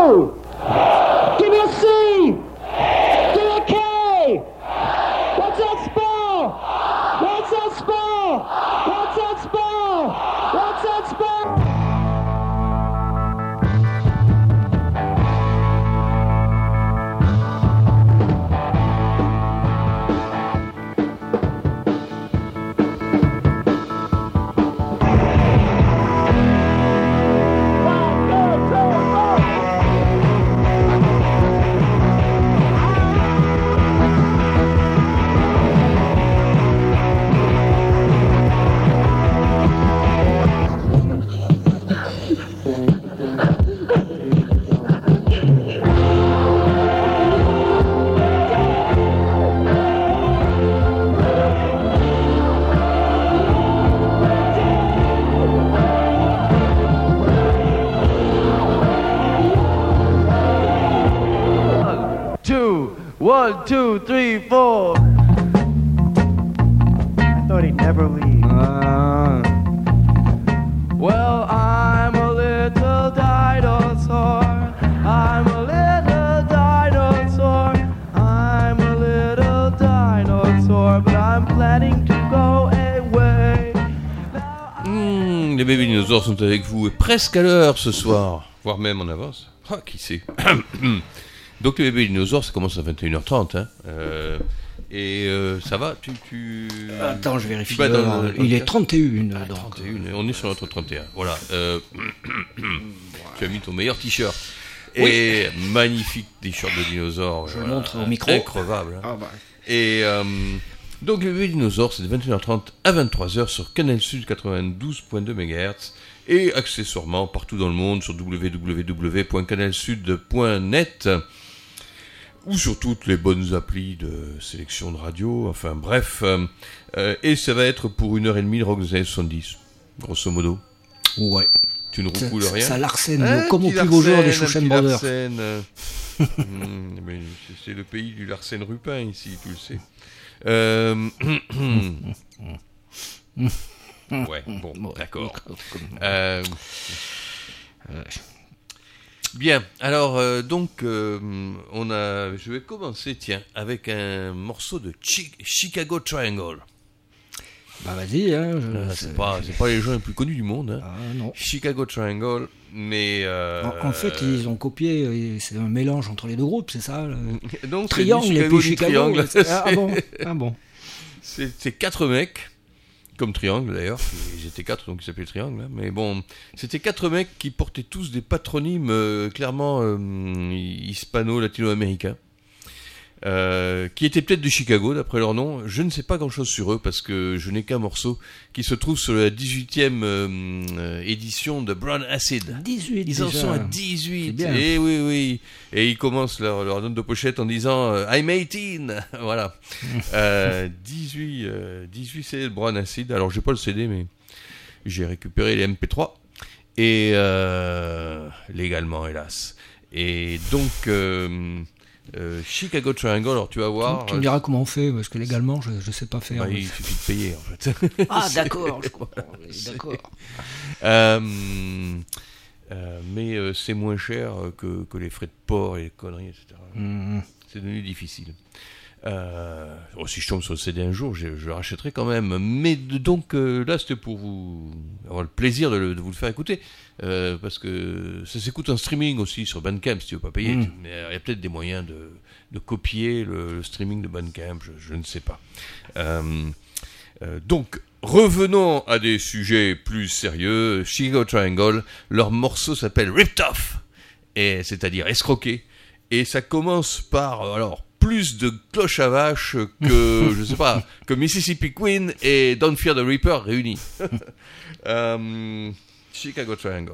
O. Give me a C. Give me a K. What's that spell? What's that spell? What's that spell? What's that spell? One, two, three, four. I thought he'd never leave. Well, I'm a little dinosaur. I'm a little dinosaur. I'm a little dinosaur, but I'm planning to go away. Les bébés dinosaures sont avec vous et presque à l'heure ce soir, voire même en avance. Ah, qui sait. Donc les bébés dinosaures, ça commence à 21h30, hein. Ça va, tu... Attends, je vérifie. Il est 31. Ah, 31, on est sur notre 31. Voilà. Tu as mis ton meilleur t-shirt. Oui. Et magnifique t-shirt de dinosaure. Je montre au micro. Increvable. Hein. Ah bah. Et donc les bébés dinosaures, c'est de 21h30 à 23h sur Canal Sud 92.2 MHz. Et accessoirement partout dans le monde sur www.canalsud.net. Ou sur toutes les bonnes applis de sélection de radio, enfin bref. Et ça va être pour 1h30 de rock des années 70, grosso modo. Ouais. Tu ne recoules rien. Ça l'arsène, comme au plus beau joueur des Chouchen Brothers. Mais c'est le pays du Larsen Rupin ici, tu le sais. Ouais, bon, d'accord. Bien, alors je vais commencer, avec un morceau de Chicago Triangle. Bah vas-y, hein. C'est pas les gens les plus connus du monde, hein. Ah non. Chicago Triangle, mais en fait, ils ont copié, c'est un mélange entre les deux groupes, c'est ça Donc, Triangle et puis Chicago. Triangle. Ah bon. C'est 4 mecs. Comme Triangle d'ailleurs, ils étaient 4 donc ils s'appelaient Triangle, hein. Mais bon, c'était 4 mecs qui portaient tous des patronymes clairement hispano-latino-américains, qui étaient peut-être de Chicago d'après leur nom. Je ne sais pas grand chose sur eux parce que je n'ai qu'un morceau qui se trouve sur la 18e édition de Brown Acid. 18 Ils en déjà. sont à 18. Bien. Et oui. Et ils commencent leur note de pochette en disant I'm 18. Voilà. 18 CD de Brown Acid. Alors j'ai pas le CD mais j'ai récupéré les MP3 et légalement hélas. Et donc Chicago Triangle, alors tu vas voir. Tu me diras comment on fait, parce que légalement, je sais pas faire. Bah, il suffit de payer, en fait. Ah, d'accord, je comprends. D'accord. Mais c'est moins cher que les frais de port et les conneries, etc. C'est devenu difficile. Si je tombe sur le CD un jour, je le rachèterai quand même. Mais donc là, c'était pour vous avoir le plaisir de vous le faire écouter. Parce que ça s'écoute en streaming aussi sur Bandcamp si tu veux pas payer. Mais il y a peut-être des moyens de copier le streaming de Bandcamp, je ne sais pas. Donc revenons à des sujets plus sérieux. Chicago Triangle, leur morceau s'appelle Ripped Off, et c'est-à-dire escroqué. Et ça commence par plus de cloche à vache que je sais pas, que Mississippi Queen et Don't Fear the Reaper réunis. Chicago Triangle.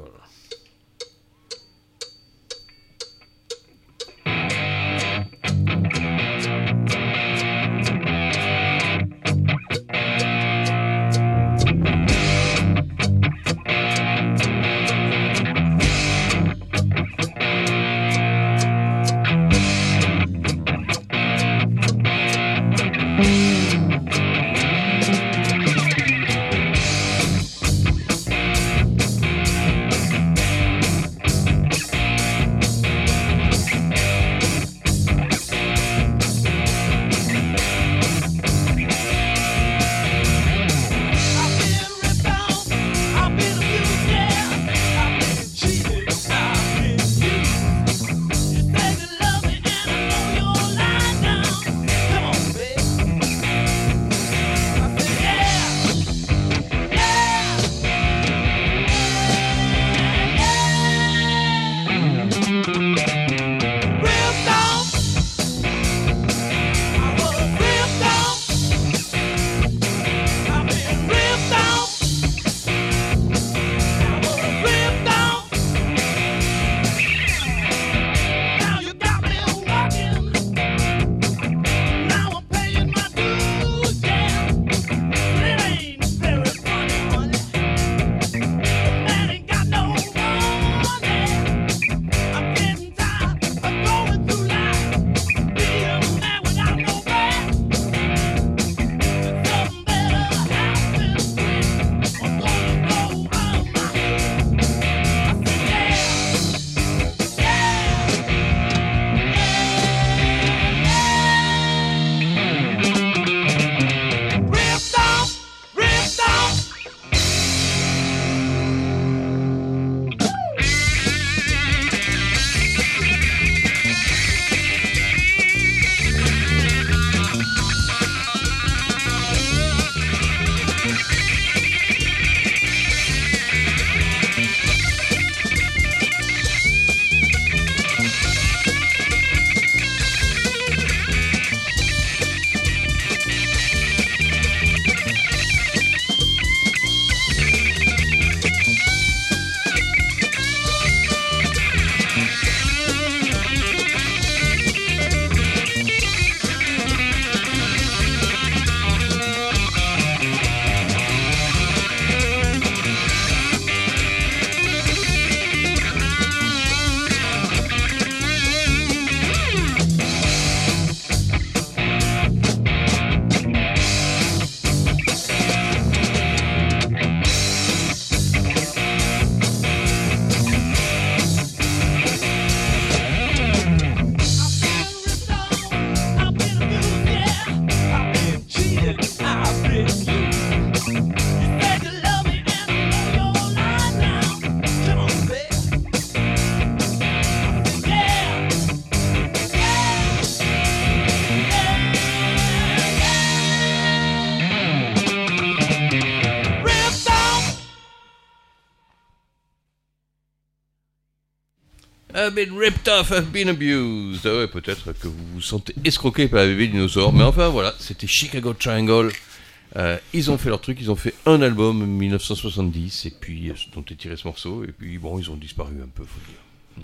I've been ripped off, I've been abused. Ah ouais, peut-être que vous vous sentez escroqué par la bébé dinosaure, mais enfin voilà, c'était Chicago Triangle. Ils ont fait leur truc, ils ont fait un album en 1970, et puis dont est tiré ce morceau, et puis bon, ils ont disparu un peu, faut dire.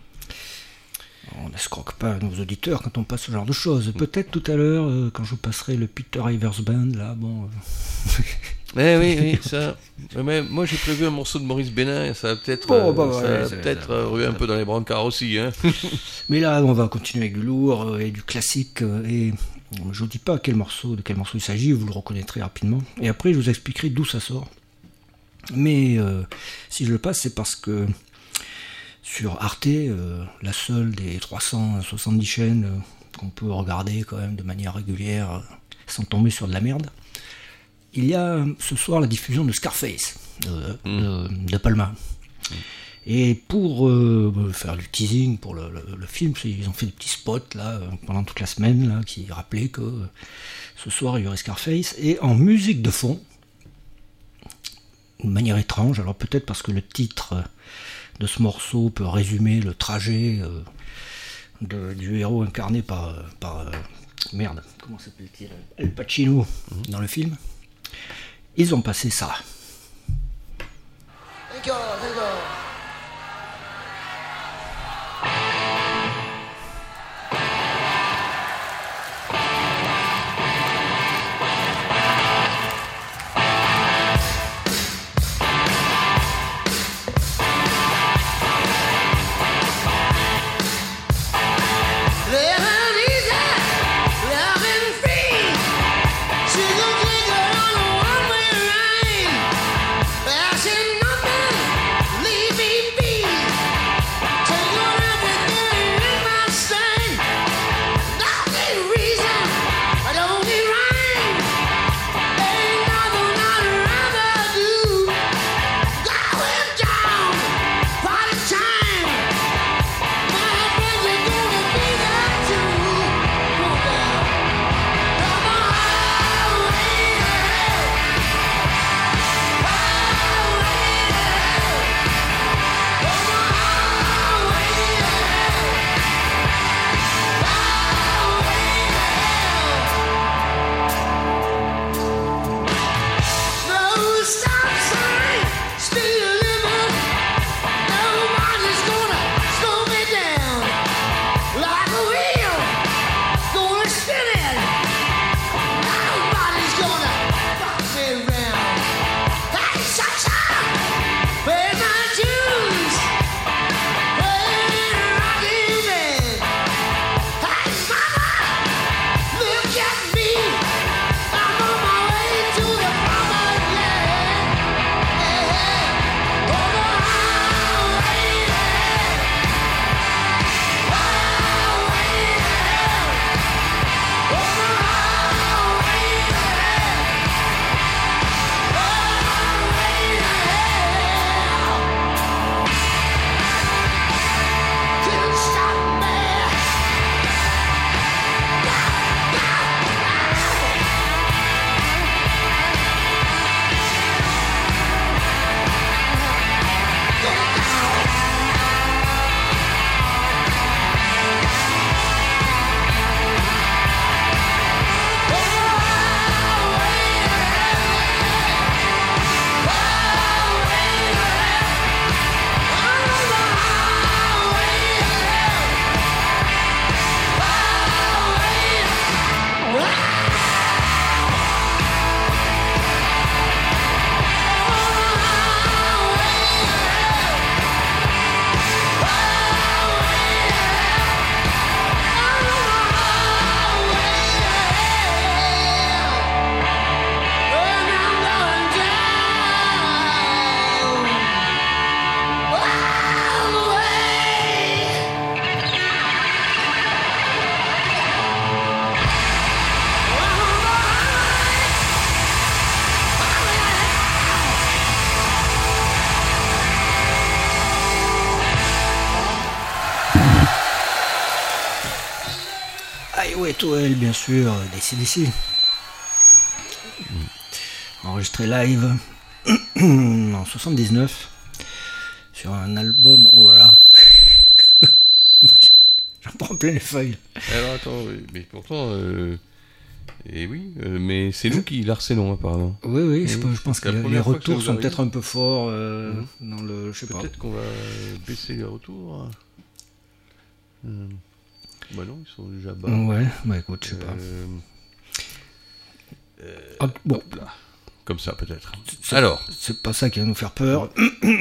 On n'escroque pas nos auditeurs quand on passe ce genre de choses. Peut-être tout à l'heure, quand je passerai le Peter Ivers Band, là, bon... Oui, ça. Mais moi j'ai prévu un morceau de Maurice Bénin, ça va peut-être ruer un peu dans les brancards aussi. Hein. Mais là, on va continuer avec du lourd et du classique. Et je vous dis pas de quel morceau il s'agit, vous le reconnaîtrez rapidement. Et après, je vous expliquerai d'où ça sort. Mais si je le passe, c'est parce que sur Arte, la seule des 370 chaînes qu'on peut regarder quand même de manière régulière sans tomber sur de la merde, il y a ce soir la diffusion de Scarface de Palma. Et pour faire du teasing pour le film, ils ont fait des petits spots là, pendant toute la semaine là, qui rappelaient que ce soir il y aurait Scarface. Et en musique de fond, de manière étrange, alors peut-être parce que le titre de ce morceau peut résumer le trajet du héros incarné par merde, comment s'appelle-t-il, Al Pacino dans le film. Ils ont passé ça. Thank you. Highway to Hell, bien sûr, des CDC. Enregistré live en 79 sur un album, oh là là, prend plein les feuilles. Alors attends, mais pourtant... Et oui, mais c'est nous qui l'harcelons apparemment. Oui, je pense que les retours sont peut-être un peu forts dans le... Je sais pas. Peut-être qu'on va baisser les retours. Bah non, ils sont déjà bas. Ouais, bah écoute, je sais pas. Bon. Hop là. Comme ça peut-être. Alors. C'est pas ça qui va nous faire peur.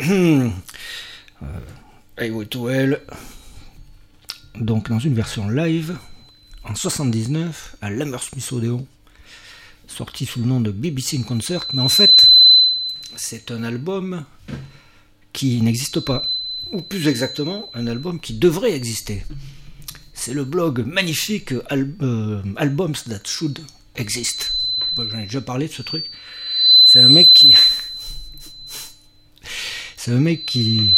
Highway to Hell. Donc dans une version live, en 79, à l'Hammersmith Odeon, sorti sous le nom de BBC in Concert, mais en fait, c'est un album qui n'existe pas, ou plus exactement, un album qui devrait exister. C'est le blog magnifique Albums That Should Exist. Bon, j'en ai déjà parlé de ce truc. C'est un mec qui... C'est un mec qui...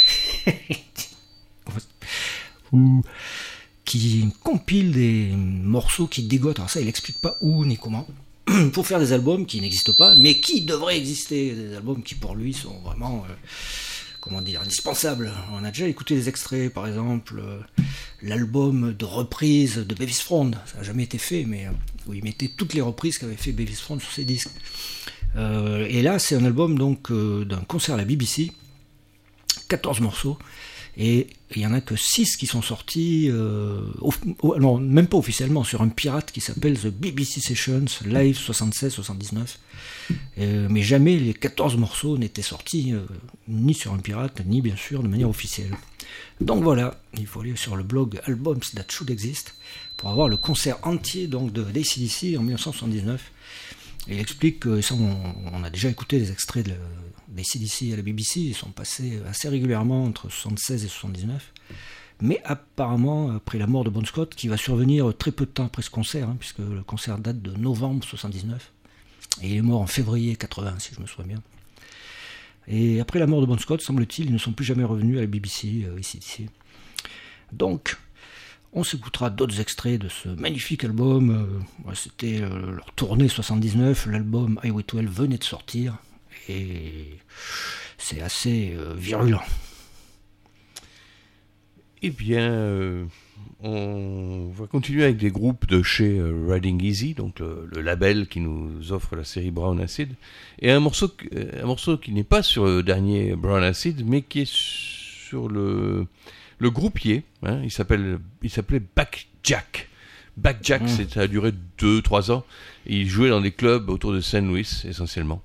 qui compile des morceaux qui dégotent. Alors ça, il n'explique pas où ni comment. Pour faire des albums qui n'existent pas, mais qui devraient exister. Des albums qui, pour lui, sont vraiment... comment dire, indispensable. On a déjà écouté des extraits, par exemple, l'album de reprise de Bevis Frond, ça n'a jamais été fait, mais où il mettait toutes les reprises qu'avait fait Bevis Frond sur ses disques. Et là, c'est un album donc d'un concert à la BBC, 14 morceaux, et il n'y en a que 6 qui sont sortis, non, même pas officiellement, sur un pirate qui s'appelle The BBC Sessions Live 76-79. Mais jamais les 14 morceaux n'étaient sortis ni sur un pirate, ni bien sûr de manière officielle. Donc voilà, il faut aller sur le blog Albums That Should Exist pour avoir le concert entier donc, de AC/DC en 1979. Et il explique que, ça, on a déjà écouté des extraits d'AC/DC à la BBC, ils sont passés assez régulièrement entre 76 et 79. Mais apparemment, après la mort de Bon Scott, qui va survenir très peu de temps après ce concert, puisque le concert date de novembre 79, et il est mort en février 80, si je me souviens bien. Et après la mort de Bon Scott, semble-t-il, ils ne sont plus jamais revenus à la BBC, ici. Donc, on s'écoutera d'autres extraits de ce magnifique album. C'était leur tournée 79, l'album Highway to Hell venait de sortir, et c'est assez virulent. Eh bien, on va continuer avec des groupes de chez Riding Easy, donc le label qui nous offre la série Brown Acid, et un morceau qui n'est pas sur le dernier Brown Acid, mais qui est sur le groupier. Il s'appelait Back Jack. Back Jack, ça a duré 2-3 ans, et il jouait dans des clubs autour de St. Louis essentiellement.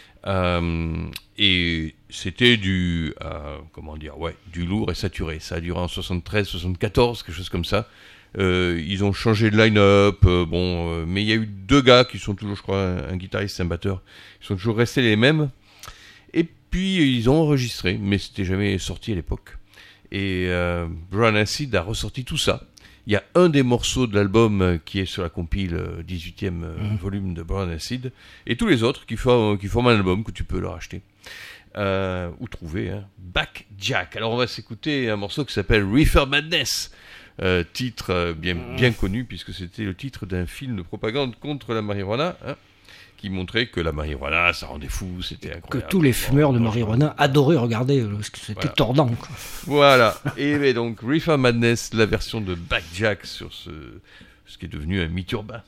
Et c'était du lourd et saturé. Ça a duré en 73-74, quelque chose comme ça. Ils ont changé de line-up, mais il y a eu 2 gars qui sont toujours, je crois, un guitariste et un batteur, ils sont toujours restés les mêmes. Et puis ils ont enregistré, mais c'était jamais sorti à l'époque. Et Brown Acid a ressorti tout ça. Il y a un des morceaux de l'album qui est sur la compile 18e volume de Brown Acid, et tous les autres qui forment un album que tu peux leur acheter ou trouver. Back Jack. Alors on va s'écouter un morceau qui s'appelle Reefer Madness, titre bien connu puisque c'était le titre d'un film de propagande contre la marijuana, qui montrait que la marijuana, ça rendait fou, c'était incroyable. Que tous les fumeurs de marijuana adoraient regarder, parce que c'était tordant. Quoi. Voilà, et donc Reefer Madness, la version de Back Jack sur ce qui est devenu un mythe urbain.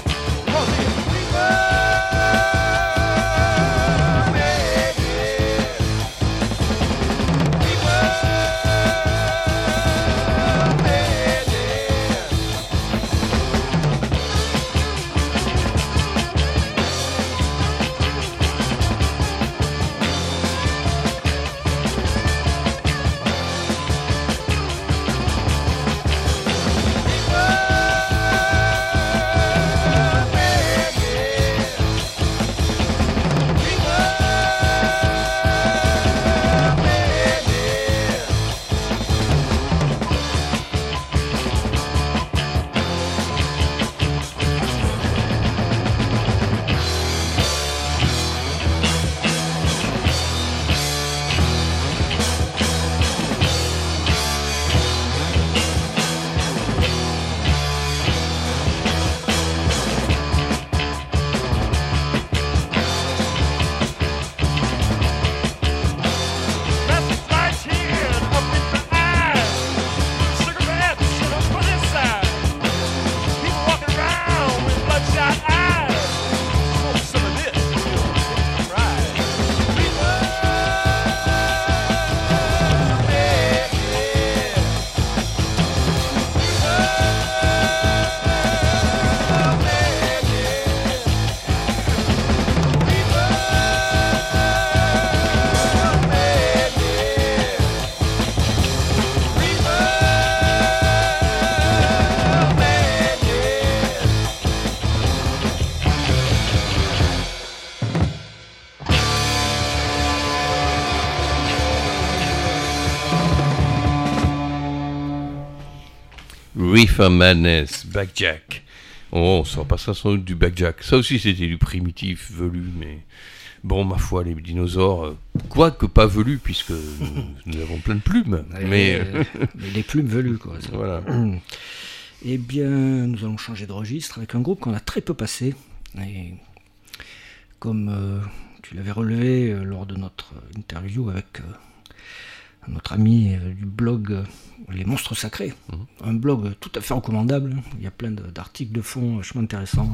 Yeah. Reefer Madness, Backjack. Oh, on se repassera sans doute du Backjack. Ça aussi, c'était du primitif, velu, mais... Bon, ma foi, les dinosaures, quoique pas velus, puisque nous avons plein de plumes. Mais les plumes velues, quoi. Ça. Voilà. Eh bien, nous allons changer de registre avec un groupe qu'on a très peu passé. Et comme tu l'avais relevé lors de notre interview avec notre ami du blog Les Monstres Sacrés, un blog tout à fait recommandable. Il y a plein d'articles de fond vachement intéressants.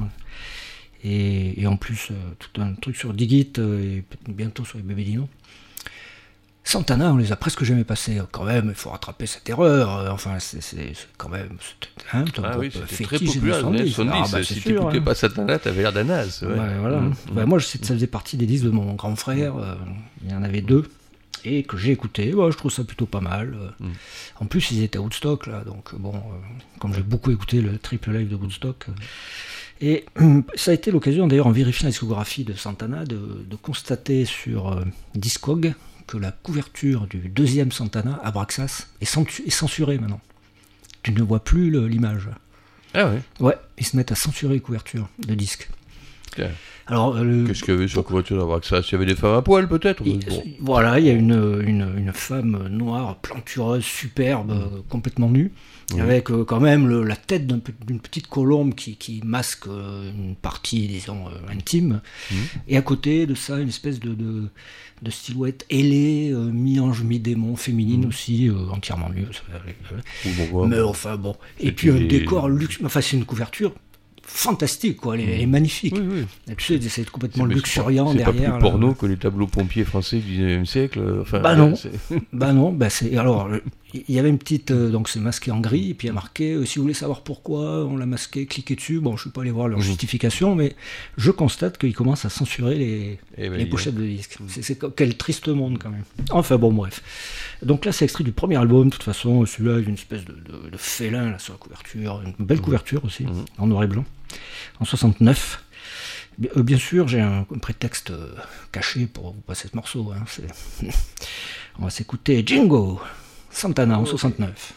Et en plus, tout un truc sur Digit et bientôt sur les bébés dinos. Santana, on les a presque jamais passés. Quand même, il faut rattraper cette erreur. Enfin, c'est quand même... un oui, groupe c'était très fétiche populaire. des 70. Si tu n'écoutais pas Santana, t'avais l'air d'un naze. Ouais. Ouais, voilà. Moi, je sais que ça faisait partie des disques de mon grand frère. Il y en avait 2. Et que j'ai écouté. Je trouve ça plutôt pas mal. En plus, ils étaient à Woodstock, là. Donc, bon, comme j'ai beaucoup écouté le triple live de Woodstock... Et ça a été l'occasion, d'ailleurs, en vérifiant la discographie de Santana, de constater sur Discog que la couverture du 2e Santana, Abraxas, est censurée maintenant. Tu ne vois plus l'image. Ah ouais. Ouais, ils se mettent à censurer les couvertures de disques. Okay. Alors, qu'est-ce qu'il y avait sur la couverture d'Abraxas ? Il y avait des femmes à poil, peut-être ? Voilà, il y a une femme noire, plantureuse, superbe, complètement nue. Avec quand même la tête d'une petite colombe qui masque une partie, disons, intime. Et à côté de ça, une espèce de silhouette ailée, mi-ange, mi-démon, féminine aussi, entièrement nue. Mais enfin bon. Et puis un décor luxe. Enfin, c'est une couverture fantastique, quoi. Elle est magnifique. Oui. Et tu sais, c'est complètement luxuriant derrière. C'est pas plus porno que les tableaux pompiers français du 19e siècle. Enfin, non. Alors, il y avait une petite... donc, c'est masqué en gris, et puis il y a marqué, si vous voulez savoir pourquoi on l'a masqué, cliquez dessus. Bon, je ne suis pas allé voir leur justification, mais je constate qu'ils commencent à censurer les pochettes de disques. Quel triste monde, quand même. Enfin, bon, bref. Donc là, c'est extrait du premier album. De toute façon, celui-là, il y a une espèce de félin là, sur la couverture. Une belle couverture aussi, en noir et blanc. En 69. Bien sûr, j'ai un prétexte caché pour vous passer ce morceau. On va s'écouter Jingo, Santana en 69.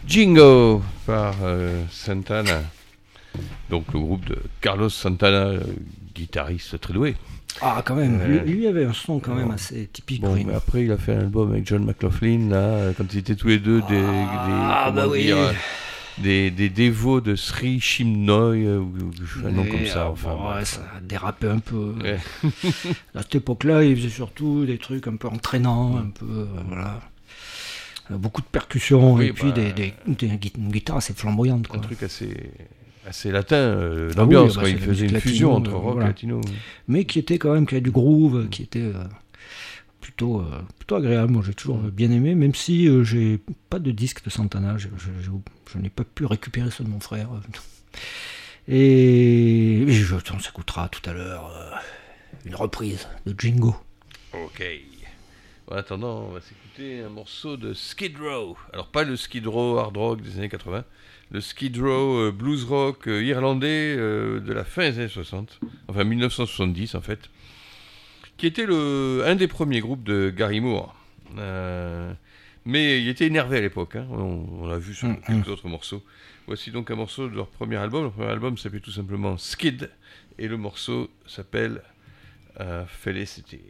Jingo par Santana. Donc le groupe de Carlos Santana, guitariste très doué. Ah, quand même, lui avait un son quand même assez typique. Bon, mais après, il a fait un album avec John McLaughlin, là, quand ils étaient tous les deux des dévots de Sri Chinmoy, ou un nom comme ça. Enfin, ouais, ça a dérapé un peu. Ouais. À cette époque-là, il faisait surtout des trucs un peu entraînants, un peu, voilà. Beaucoup de percussions, et puis une guitare assez flamboyante, quoi. Un truc assez latin, l'ambiance, il faisait une fusion entre rock et latino. Mais qui avait du groove, qui était plutôt agréable. Moi, j'ai toujours bien aimé, même si j'ai pas de disque de Santana, je n'ai pas pu récupérer ceux de mon frère. Et on s'écoutera tout à l'heure une reprise de Jingo. Ok. En attendant, on va s'écouter un morceau de Skid Row. Alors, pas le Skid Row hard rock des années 80, le Skid Row blues rock irlandais de la fin des années 60, enfin 1970 en fait, qui était un des premiers groupes de Gary Moore. Mais il était énervé à l'époque, hein. On l'a vu sur quelques autres morceaux. Voici donc un morceau de leur premier album. Le premier album s'appelait tout simplement Skid, et le morceau s'appelle Felicity.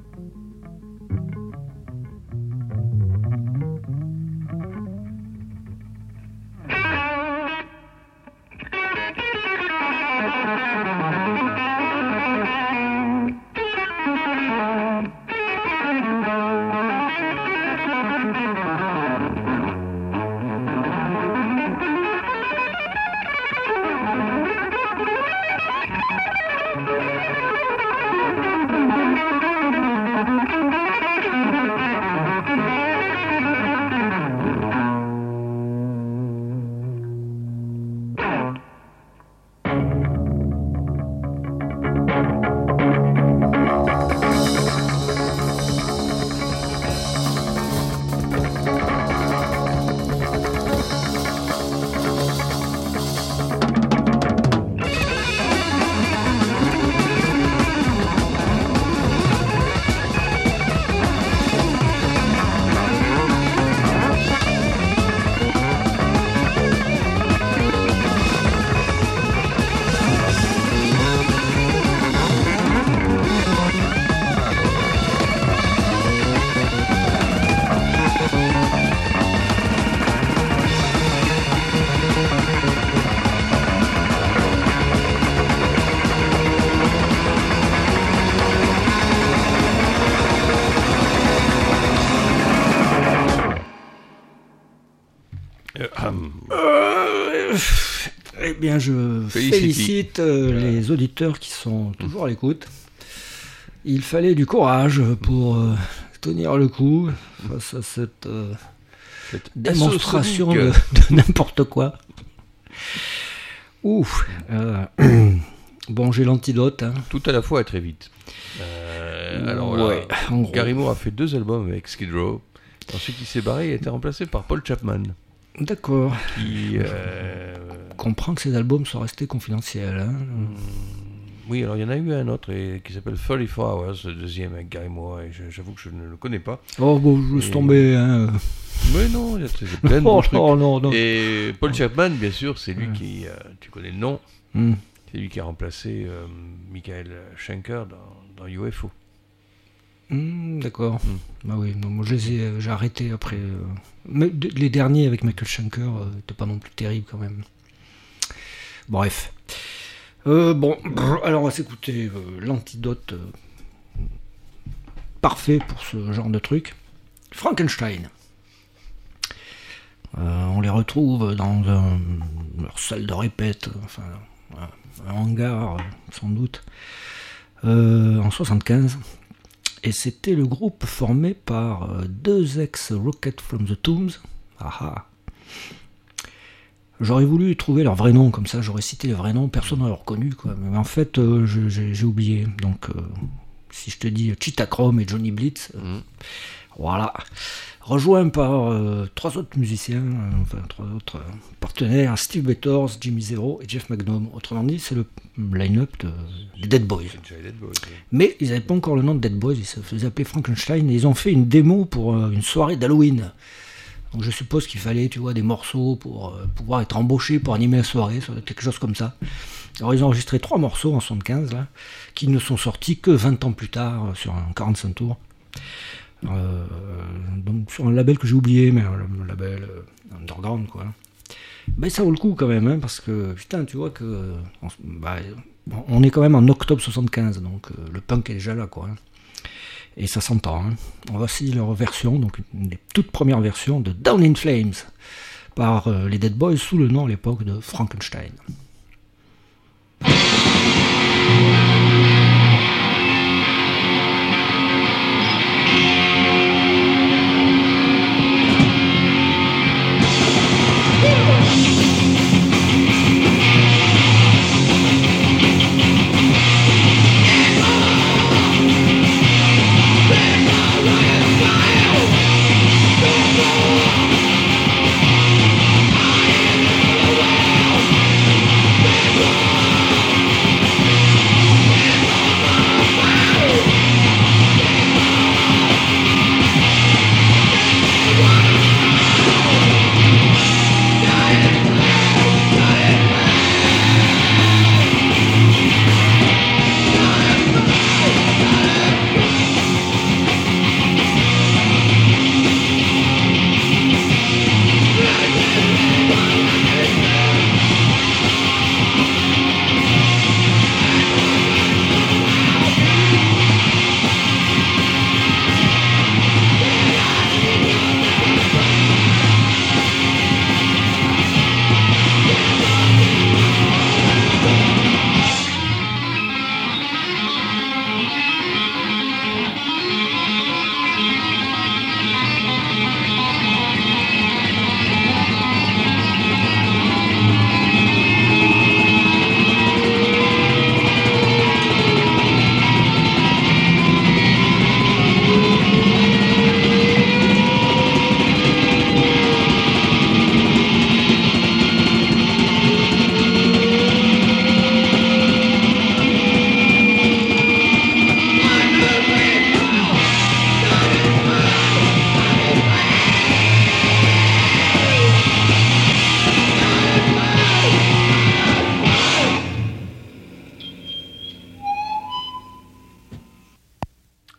Eh bien, je félicite les auditeurs qui sont toujours à l'écoute. Il fallait du courage pour tenir le coup face à cette démonstration de n'importe quoi. Ouf. Bon, j'ai l'antidote. Hein. Tout à la fois et très vite. Alors, ouais, Gary Moore a fait 2 albums avec Skid Row. Ensuite, il s'est barré et a été remplacé par Paul Chapman. D'accord. Qui comprend que ces albums sont restés confidentiels. Hein. Oui, alors il y en a eu un autre qui s'appelle 34 Hours, le deuxième avec Gary Moore, et j'avoue que je ne le connais pas. Oh, bon, je laisse tomber. Hein. Mais non, il y a plein de trucs. Non. Et Paul Chapman, bien sûr, c'est lui qui, tu connais le nom, c'est lui qui a remplacé Michael Schenker dans UFO. D'accord. Bah oui, non, moi j'ai arrêté après. Mais les derniers avec Michael Schenker n'étaient pas non plus terribles quand même. Bref. Bon, alors on va s'écouter l'antidote parfait pour ce genre de truc. Frankenstein. On les retrouve dans leur salle de répète, enfin un hangar sans doute, en 75. Et c'était le groupe formé par 2 ex-Rocket from the Tombs. Ah. J'aurais voulu trouver leur vrai nom, comme ça j'aurais cité les vrais noms, personne n'aurait reconnu, quoi. Mais en fait, j'ai oublié. Donc, si je te dis Cheetah Chrome et Johnny Blitz, voilà. Rejoint par 3 autres musiciens, 3 autres partenaires, Steve Bettors, Jimmy Zero et Jeff McDonough. Autrement dit, c'est le line-up des Dead Boys. Mais ils n'avaient pas encore le nom de Dead Boys, ils se faisaient appeler Frankenstein et ils ont fait une démo pour une soirée d'Halloween. Donc je suppose qu'il fallait, tu vois, des morceaux pour pouvoir être embauché pour animer la soirée, quelque chose comme ça. Alors ils ont enregistré 3 morceaux en 75, là, qui ne sont sortis que 20 ans plus tard sur un 45 tours. Donc sur un label que j'ai oublié, mais un label underground, quoi. Ben ça vaut le coup quand même, hein, parce que putain, tu vois que on est quand même en octobre 75, donc le punk est déjà là, quoi. Hein. Et ça s'entend. Hein. Voici leur version, donc une des toutes premières versions de Down in Flames par les Dead Boys sous le nom à l'époque de Frankenstein.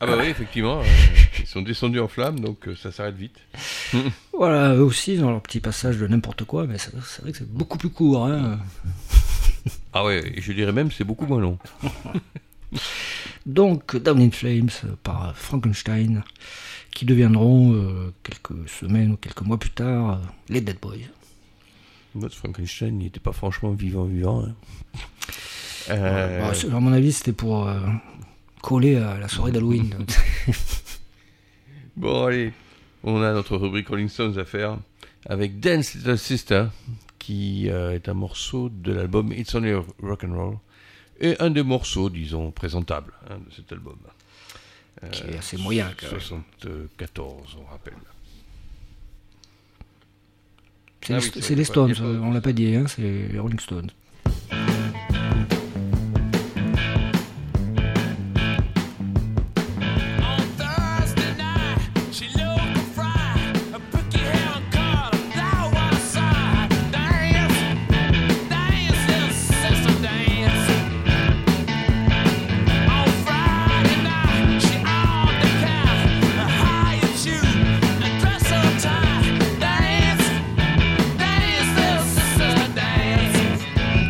Ah bah oui, effectivement, ils sont descendus en flammes, donc ça s'arrête vite. Voilà, eux aussi, ils ont leur petit passage de n'importe quoi, mais c'est vrai que c'est beaucoup plus court. Hein. Ah ouais, je dirais même c'est beaucoup moins long. Donc, Down in Flames par Frankenstein, qui deviendront quelques semaines ou quelques mois plus tard les Dead Boys. Notre Frankenstein n'était pas franchement vivant. Hein. À mon avis, c'était pour coller à la soirée d'Halloween. Bon, allez, on a notre rubrique Rolling Stones à faire avec Dance Little Sister, qui est un morceau de l'album It's Only Rock'n'Roll, et un des morceaux, disons, présentables de cet album. Qui est assez moyen, quand même. 74, on rappelle. C'est les Stones, on l'a pas dit, hein, c'est les Rolling Stones. Dance,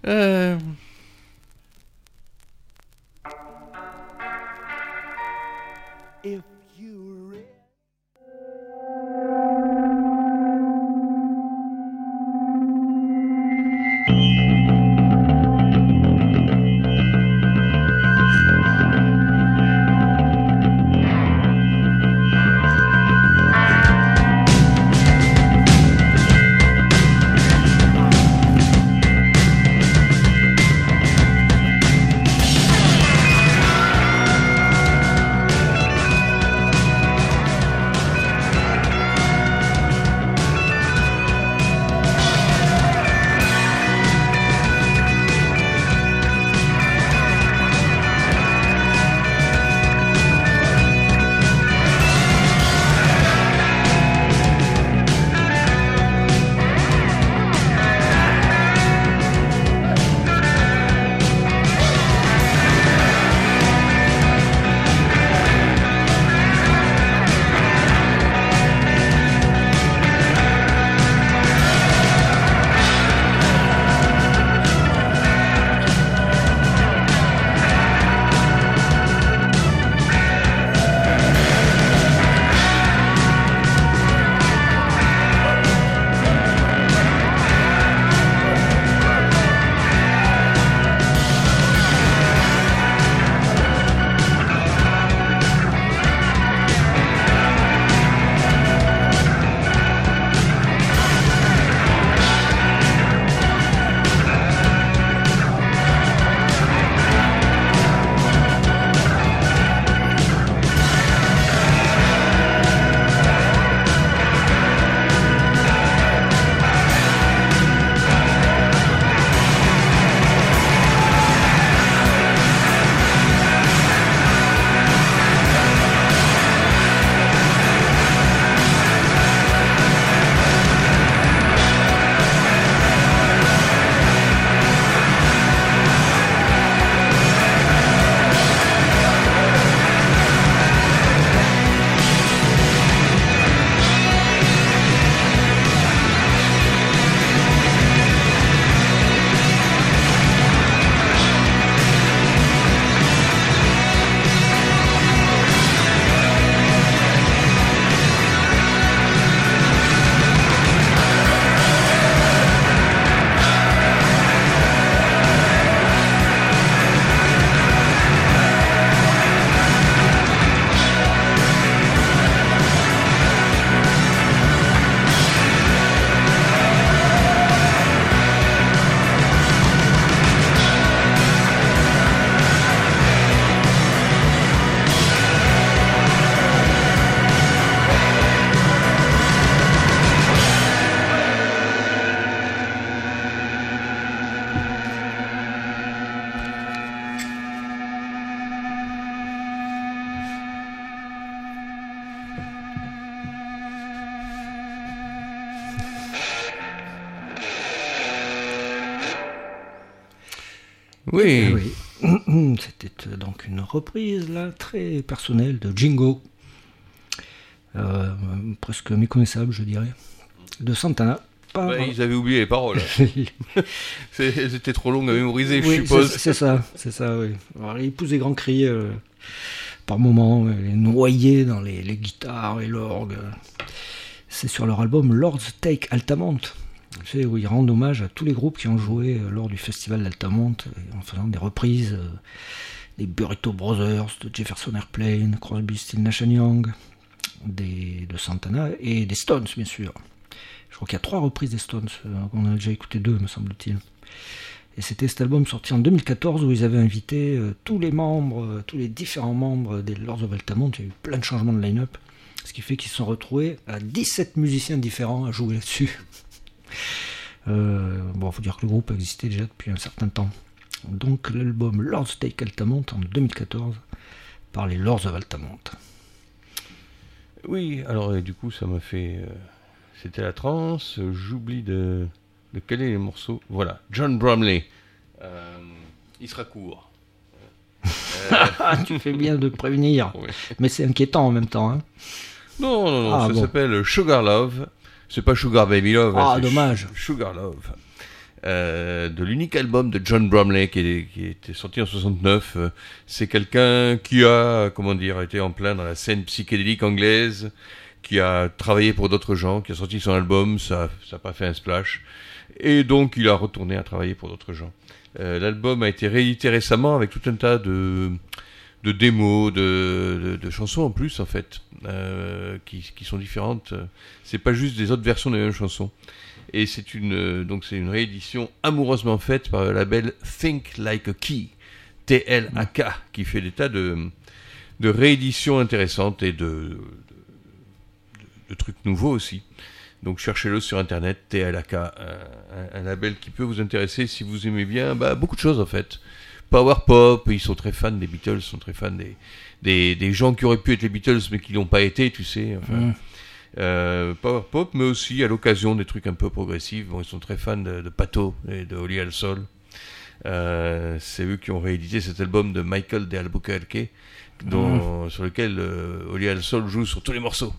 If you re- Oui. Oui. C'était donc une reprise là très personnelle de Jingo, presque méconnaissable je dirais, de Santana. Ils avaient oublié les paroles. Elles étaient trop longues à mémoriser, oui, je suppose. C'est ça, oui. Alors, ils poussent des grands cris par moments, les noyés dans les guitares et l'orgue. C'est sur leur album Lord's Take Altamont. C'est où ils rendent hommage à tous les groupes qui ont joué lors du festival d'Altamont en faisant des reprises des Burrito Brothers, de Jefferson Airplane, Crosby, Stills, Nash & Young, de Santana et des Stones bien sûr. Je crois qu'il y a 3 reprises des Stones, on a déjà écouté 2 me semble-t-il. Et c'était cet album sorti en 2014 où ils avaient invité tous les différents membres des Lords of Altamont. Il y a eu plein de changements de line-up, ce qui fait qu'ils se sont retrouvés à 17 musiciens différents à jouer là-dessus. Faut dire que le groupe existait déjà depuis un certain temps. Donc l'album Lord's Take Altamont en 2014 par les Lords of Altamont. Oui, alors du coup ça m'a fait... C'était la trance, j'oublie de quel est les morceaux. Voilà, John Bromley. Il sera court. Tu fais bien de prévenir, oui. Mais c'est inquiétant en même temps. Hein. Non, ça s'appelle Sugar Love. C'est pas Sugar Baby Love. Ah, dommage. Sugar Love. de l'unique album de John Bromley qui était sorti en 69. C'est quelqu'un qui a, été en plein dans la scène psychédélique anglaise, qui a travaillé pour d'autres gens, qui a sorti son album, ça n'a pas fait un splash, et donc il a retourné à travailler pour d'autres gens. L'album a été réédité récemment avec tout un tas de démos, de chansons en plus en fait, qui sont différentes. C'est pas juste des autres versions des mêmes chansons. Et c'est une réédition amoureusement faite par le label Think Like a Key, TLAK, qui fait des tas de rééditions intéressantes et de trucs nouveaux aussi. Donc cherchez-le sur internet, TLAK, un label qui peut vous intéresser si vous aimez bien beaucoup de choses en fait. Power pop, ils sont très fans des Beatles, sont très fans des gens qui auraient pu être les Beatles mais qui l'ont pas été, tu sais. Enfin, power pop, mais aussi à l'occasion des trucs un peu progressifs. Bon, ils sont très fans de Pato et de Holly Alsol. C'est eux qui ont réédité cet album de Michael de Albuquerque, sur lequel Holly Alsol joue sur tous les morceaux.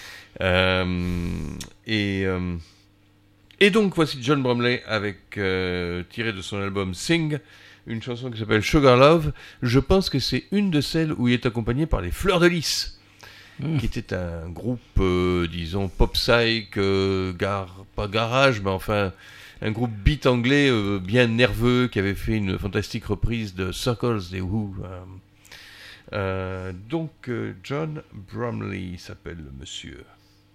Et donc voici John Bromley avec tiré de son album Sing, une chanson qui s'appelle Sugar Love. Je pense que c'est une de celles où il est accompagné par les Fleurs de Lys, qui était un groupe disons pop psych, pas garage mais enfin un groupe beat anglais bien nerveux, qui avait fait une fantastique reprise de Circles des Who. Donc John Bromley s'appelle le monsieur.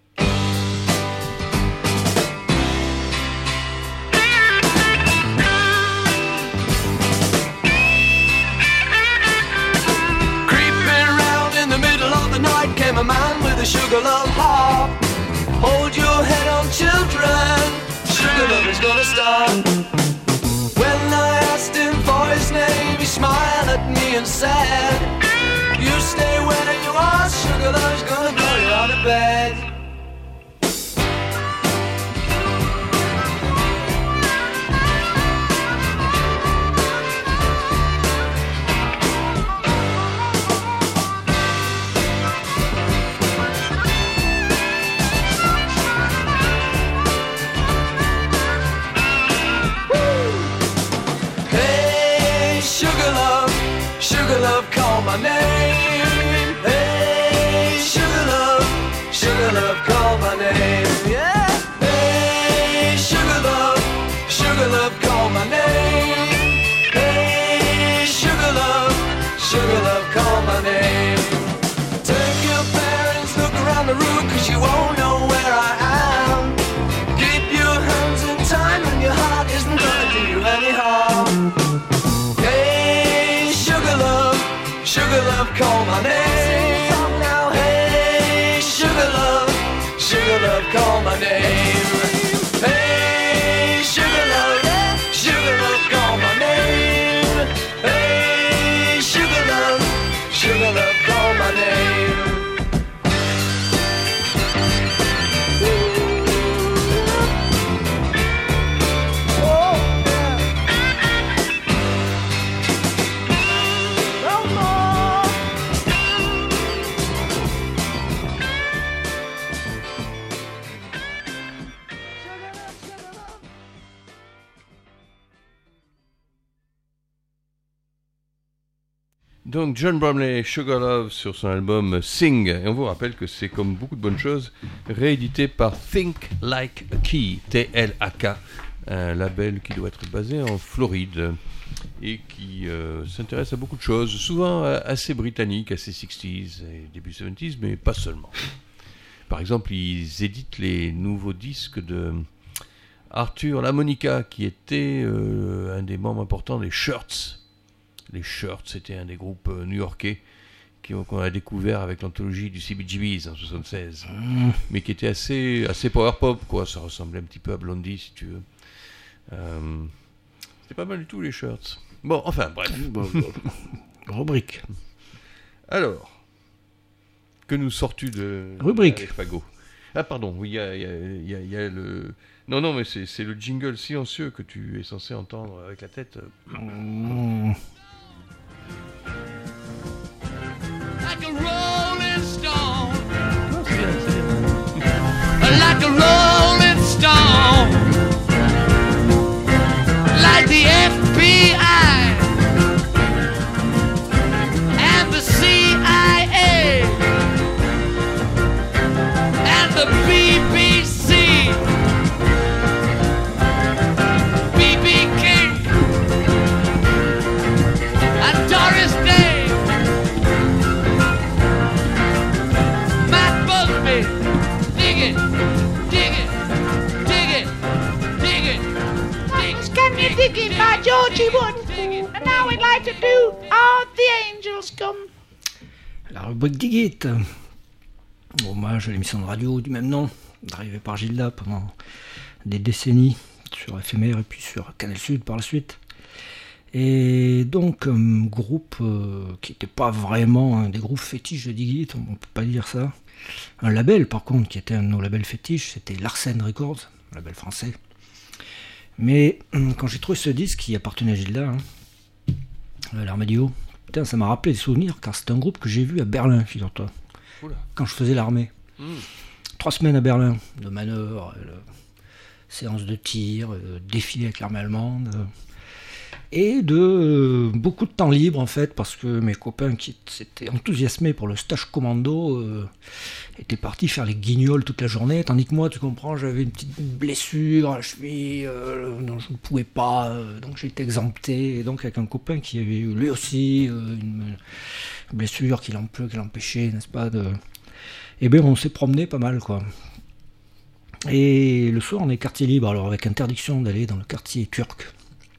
Came a man with a sugar love heart. Hold your head on, children, sugar love is gonna start. When I asked him for his name, he smiled at me and said, you stay where you are, sugar love is gonna blow you out of bed. Sugar love, call my name. Hey, sugar love, call my name. Yeah. Hey, sugar love, call my name. Hey, sugar love, call my name. Take your parents, look around the room, 'cause you won't know where I am. Keep your hands in time and your heart isn't gonna do you any harm. Sugar love, call my name. Now, hey, sugar love, call my name. Hey, sugar love, call my name. Hey, sugar love, call my name. Donc John Bromley, Sugar Love sur son album Sing. Et on vous rappelle que c'est, comme beaucoup de bonnes choses, réédité par Think Like a Key, TLAK, un label qui doit être basé en Floride et qui s'intéresse à beaucoup de choses, souvent assez britanniques, assez 60s et début 70s, mais pas seulement. Par exemple, ils éditent les nouveaux disques de Arthur LaMonica, qui était un des membres importants des Shirts. Les Shirts, c'était un des groupes new-yorkais qu'on a découvert avec l'anthologie du CBGB's en 76, mais qui était assez power pop, quoi. Ça ressemblait un petit peu à Blondie, si tu veux. C'était pas mal du tout, les Shirts. Bon, enfin, bref. Rubrique. Alors, que nous sors-tu de rubrique Fagot? Ah, pardon, oui, il y a le... Non, mais c'est le jingle silencieux que tu es censé entendre avec la tête. Like a rolling stone. Like a rolling stone. Can You Dig It by Georgie Wood. And now we'd like to do All the Angels Come. La rubrique Dig It, hommage à l'émission de radio du même nom, drivée par Gilda pendant des décennies sur FMR et puis sur Canal Sud par la suite. Et donc un groupe qui n'était pas vraiment un des groupes fétiches de Dig It, on ne peut pas dire ça. Un label par contre qui était un de nos labels fétiches, c'était Larsen Records, un label français. Mais quand j'ai trouvé ce disque qui appartenait à Gilda, l'Armadillo, putain, ça m'a rappelé des souvenirs car c'est un groupe que j'ai vu à Berlin, figure-toi, quand je faisais l'armée. 3 semaines à Berlin, de manœuvres, séances de tir, défilé avec l'armée allemande, et de beaucoup de temps libre en fait, parce que mes copains qui s'étaient enthousiasmés pour le stage commando étaient partis faire les guignols toute la journée, tandis que moi, tu comprends, j'avais une petite blessure à la cheville, dont je ne pouvais pas, donc j'étais exempté, et donc avec un copain qui avait eu lui aussi une blessure qui l'empêchait, n'est-ce pas, et bien on s'est promené pas mal quoi. Et le soir on est quartier libre, alors avec interdiction d'aller dans le quartier turc.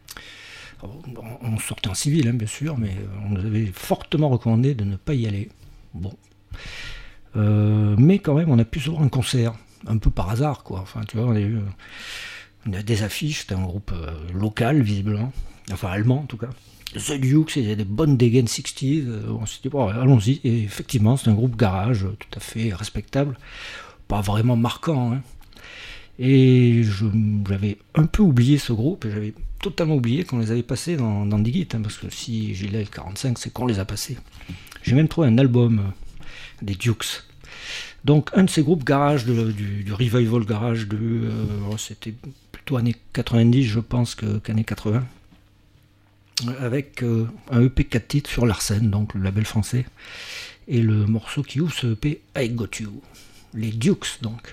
On sortait en civil, hein, bien sûr, mais on nous avait fortement recommandé de ne pas y aller. Bon. Mais quand même, on a pu se voir un concert, un peu par hasard, quoi. Enfin, tu vois, on a des affiches, c'était un groupe local, visiblement, enfin allemand en tout cas. The Dukes, il y a des bonnes dégaines 60s, on s'est dit, bon, allons-y. Et effectivement, c'est un groupe garage, tout à fait respectable, pas vraiment marquant, hein. Et j'avais un peu oublié ce groupe, et j'avais totalement oublié qu'on les avait passés dans Dig It, hein, parce que si j'ai là le 45, c'est qu'on les a passés. J'ai même trouvé un album des Dukes. Donc un de ces groupes garage, du revival garage, c'était plutôt années 90, je pense, qu'années 80, avec un EP 4 titres sur Larsen, donc le label français, et le morceau qui ouvre ce EP, I Got You. Les Dukes, donc.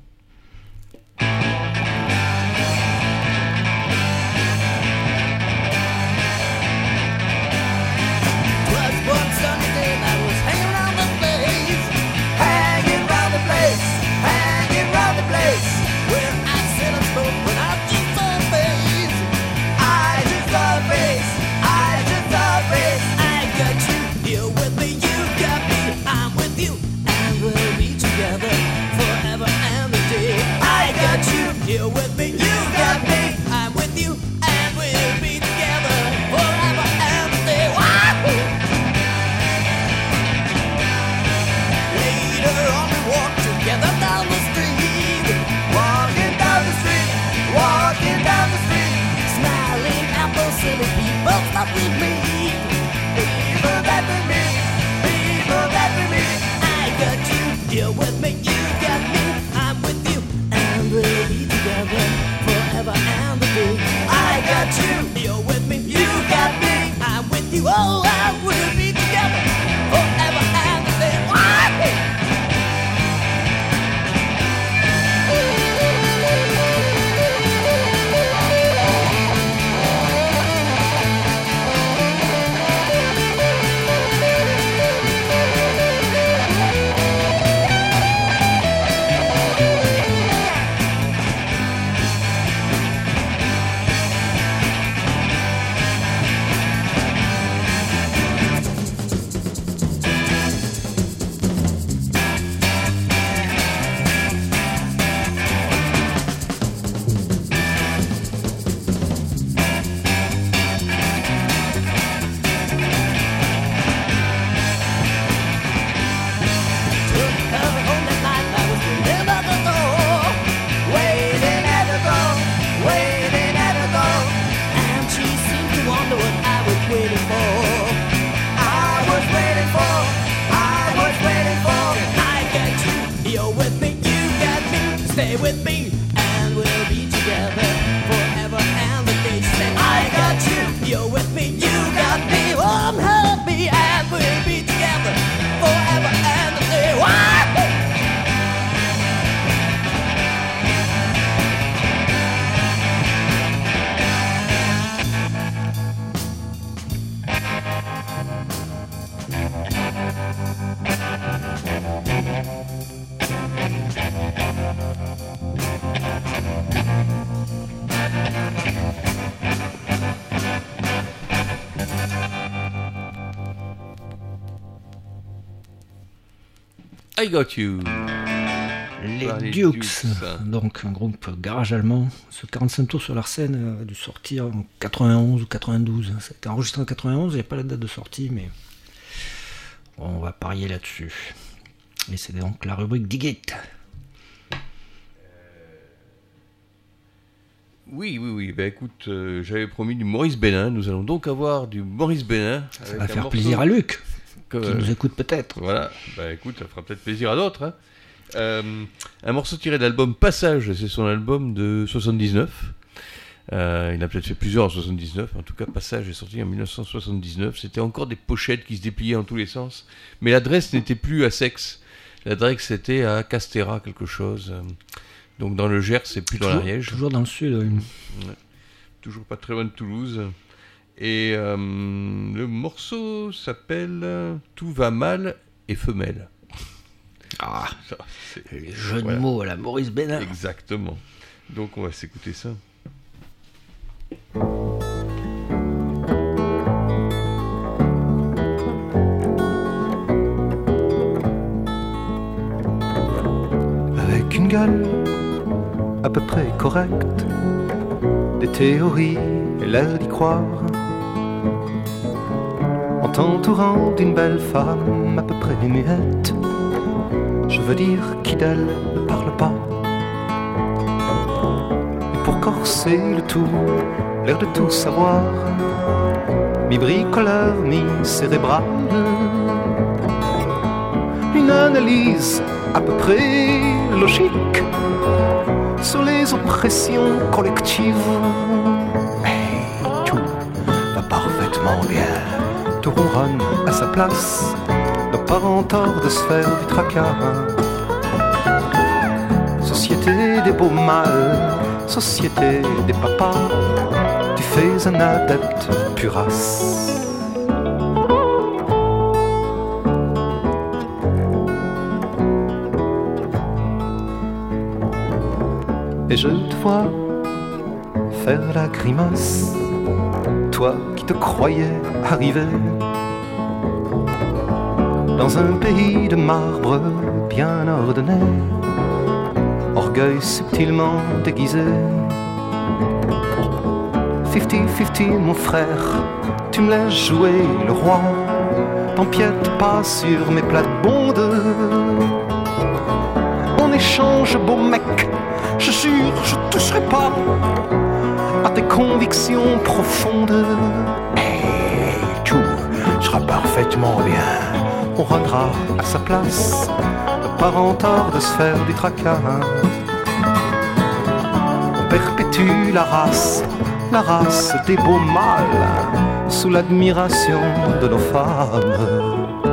You're with me, you got me. I'm with you, and we'll be together forever and a day. Wahoo! Later on, we walk together down the street, walking down the street, walking down the street, smiling at those silly people that we meet, people that we meet, people that we meet. I got you, you're with me, you got me. I'm with you, and we'll be together forever and a day. I got you, you're with me, you got me. I'm with you, oh, and we'll be together forever and a day. Wahoo! Stay with me, and we'll be together forever and a day. Say, I got you, you're with me, you got me. Oh, I'm happy, and we'll be together forever and a day. Wahoo! I Got You. Les Dukes, donc un groupe garage allemand. Ce 45 tours sur leur scène a dû sortir en 91 ou 92. Ça a été enregistré en 91, il n'y a pas la date de sortie, mais bon, on va parier là-dessus. Et c'est donc la rubrique Dig It. Oui. Ben écoute, j'avais promis du Maurice Bénin. Nous allons donc avoir du Maurice Bénin. Ça va faire plaisir à Luc, qui nous écoute peut-être. Voilà, ben écoute, ça fera peut-être plaisir à d'autres. Un morceau tiré de l'album Passage, c'est son album de 79. Il a peut-être fait plusieurs en 79. En tout cas, Passage est sorti en 1979. C'était encore des pochettes qui se dépliaient en tous les sens. Mais l'adresse n'était plus à Sex. L'adresse était à Castéra, quelque chose. Donc dans le Gers, c'est plus dans l'Ariège. Toujours dans le sud. Oui. Ouais. Toujours pas très loin de Toulouse. Et le morceau s'appelle Tout va mal et femelle. Ah, Ça, les jeux de mots à la Maurice Bénin. Exactement. Donc on va s'écouter ça. Avec une gueule à peu près correcte, des théories et l'air d'y croire, en t'entourant d'une belle femme à peu près muette, je veux dire qui d'elle ne parle pas. Et pour corser le tout, l'air de tout savoir, mi-bricoleur, mi-cérébral, une analyse à peu près logique sur les oppressions collectives. Mais tout va parfaitement bien, tout ronronne à sa place, nos parents tort de se faire du tracas. Société des beaux mâles, société des papas, tu fais un adepte purasse. Et je te vois faire la grimace, toi qui te croyais arriver dans un pays de marbre bien ordonné, orgueil subtilement déguisé. 50-50 mon frère, tu me laisses jouer le roi, t'empiète pas sur mes plates-bandes. En échange beau mec, je jure, je toucherai pas à tes convictions profondes. Hey, tout sera parfaitement bien, on rendra à sa place, le parent tort de se faire du tracas. On perpétue la race des beaux mâles, sous l'admiration de nos femmes.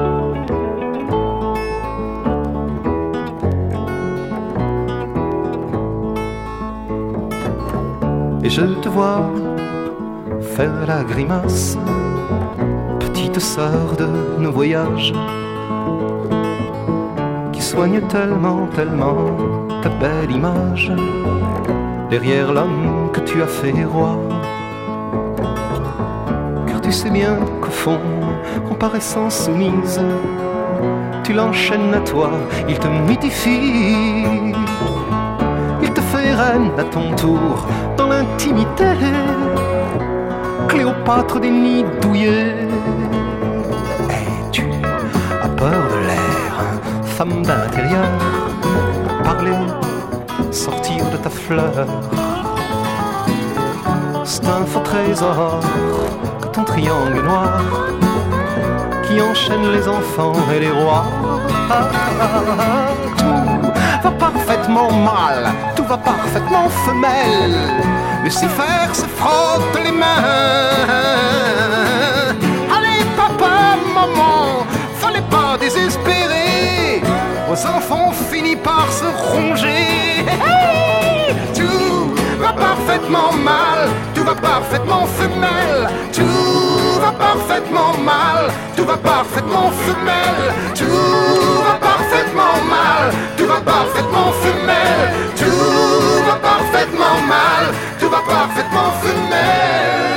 Et je te vois faire la grimace, petite sœur de nos voyages, qui soigne tellement, tellement ta belle image, derrière l'homme que tu as fait roi. Car tu sais bien qu'au fond, en paraissant soumise, tu l'enchaînes à toi, il te mythifie, il te fait reine à ton tour, dans l'intimité, Cléopâtre des nids douillés. Et tu as peur de l'air, femme d'intérieur, parler, sortir de ta fleur. C'est un faux trésor que ton triangle noir, qui enchaîne les enfants et les rois. Tout va parfaitement mal, tout va parfaitement femelle. Lucifer se frotte les mains. Allez papa, maman, fallait pas désespérer, vos enfants finissent par se ronger. Tout va parfaitement mal, tout va parfaitement femelle. Tout va parfaitement mal, tout va parfaitement femelle. Tout va parfaitement mal, tout va parfaitement femelle. Tout va parfaitement mal, tout va parfaitement femelle.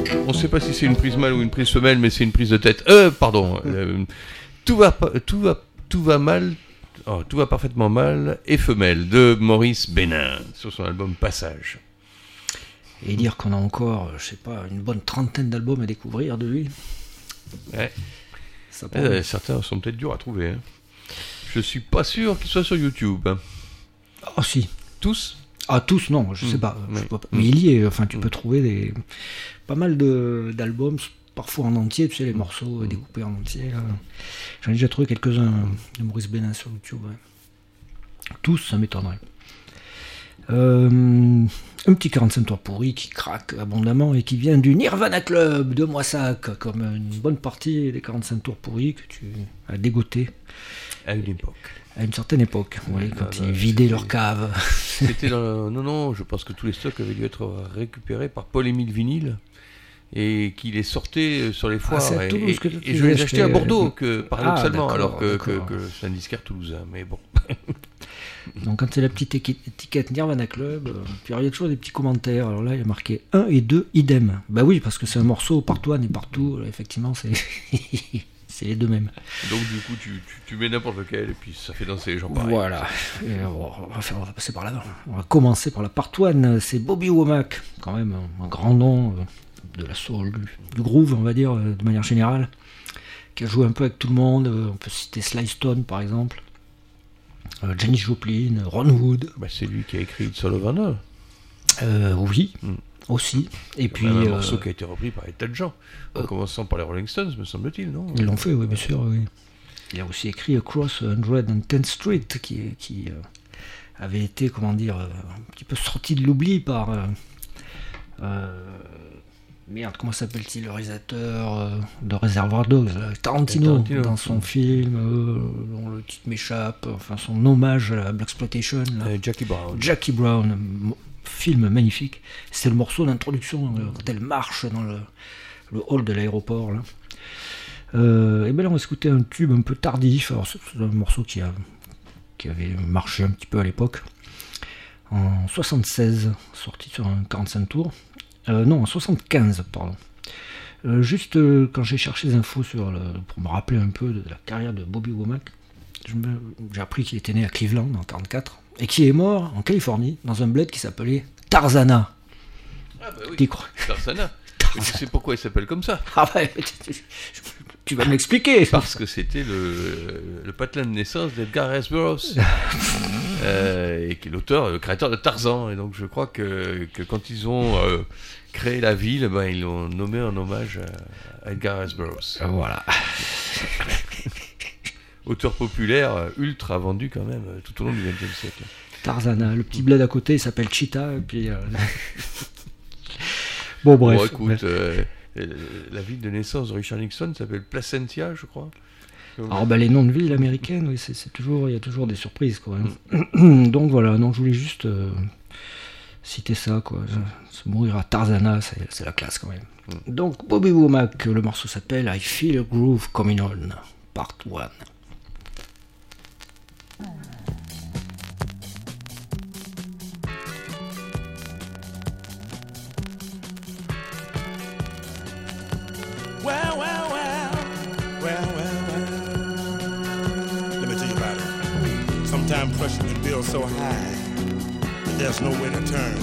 On ne sait pas si c'est une prise mâle ou une prise femelle, mais c'est une prise de tête. Pardon. Tout va mal. Tout va parfaitement mal et femelle de Maurice Bénin sur son album Passage. Et dire qu'on a encore, je sais pas, une bonne trentaine d'albums à découvrir de lui. Ouais. Ça promet. Certains sont peut-être durs à trouver. Hein. Je suis pas sûr qu'ils soient sur YouTube. Ah si. Tous ? Ah tous non, je sais pas. Mais il y est. Enfin, tu peux trouver pas mal d'albums, parfois en entier. Tu sais, les morceaux découpés en entier. Là. J'en ai déjà trouvé quelques-uns de Maurice Bénin sur YouTube. Ouais. Tous, ça m'étonnerait. Un petit 45 tours pourri qui craque abondamment et qui vient du Nirvana Club de Moissac, comme une bonne partie des 45 tours pourris que tu as dégoté à une époque. À une certaine époque, oui, quand ils vidaient leur cave. C'était non, je pense que tous les stocks avaient dû être récupérés par Paul-Émile Vinyle et qu'il les sortait sur les foires. Et je les achetais à Bordeaux, paradoxalement, alors que c'est un disquaire toulousain, mais bon. Donc quand c'est la petite étiquette Nirvana Club, puis il y a toujours des petits commentaires. Alors là, il y a marqué 1 et 2 idem. Bah oui, parce que c'est un morceau partout et partout. Là, effectivement, c'est c'est les deux mêmes. Donc du coup, tu mets n'importe lequel et puis ça fait danser les gens pareil. Voilà. Et on va passer par là. On va commencer par la part 1. C'est Bobby Womack, quand même un grand nom de la soul, du groove, on va dire, de manière générale, qui a joué un peu avec tout le monde. On peut citer Sly Stone, par exemple. Janis Joplin, Ron Wood. Bah, c'est lui qui a écrit It's All Over Now. Oui, aussi. Et puis un morceau qui a été repris par des tas de gens, en commençant par les Rolling Stones, me semble-t-il, non ? Ils l'ont fait, oui, bien sûr. Oui. Il a aussi écrit Across 110th Street, qui avait été, comment dire, un petit peu sorti de l'oubli par... merde, comment s'appelle-t-il, le réalisateur de Reservoir Dogs, Tarantino, dans son film, dont le titre m'échappe, enfin son hommage à la Blaxploitation. Jackie Brown, film magnifique. C'est le morceau d'introduction quand elle marche dans le hall de l'aéroport. Là. Et bien là, on va écouter un tube un peu tardif. Alors, c'est un morceau qui avait marché un petit peu à l'époque. En 76, sorti sur un 45 tours. Non, en 75, pardon. Juste quand j'ai cherché des infos pour me rappeler un peu de la carrière de Bobby Womack, j'ai appris qu'il était né à Cleveland en 1944 et qu'il est mort en Californie dans un bled qui s'appelait Tarzana. Ah bah oui, Tarzana. Tu sais pourquoi il s'appelle comme ça ? Ah bah, tu vas me l'expliquer. Parce que c'était le patelin de naissance d'Edgar Rice Burroughs, et qui est le créateur de Tarzan. Et donc je crois que quand ils ont créé la ville, ils l'ont nommé en hommage à Edgar Rice Burroughs. Voilà. Auteur populaire, ultra vendu quand même, tout au long du XXe siècle. Tarzana, le petit bled à côté, il s'appelle Cheetah, et puis... Bon, bref. Bon, écoute, la ville de naissance de Richard Nixon s'appelle Placentia, je crois. Alors, les noms de villes américaines, oui, il y a toujours des surprises, quoi. Donc voilà, je voulais juste citer ça, quoi. Se mourir à Tarzana, c'est la classe, quand même. Donc, Bobby Womack, le morceau s'appelle I Feel a Groove Coming On, Part 1. Well. Let me tell you about it. Sometimes pressure can build so high that there's no way to turn.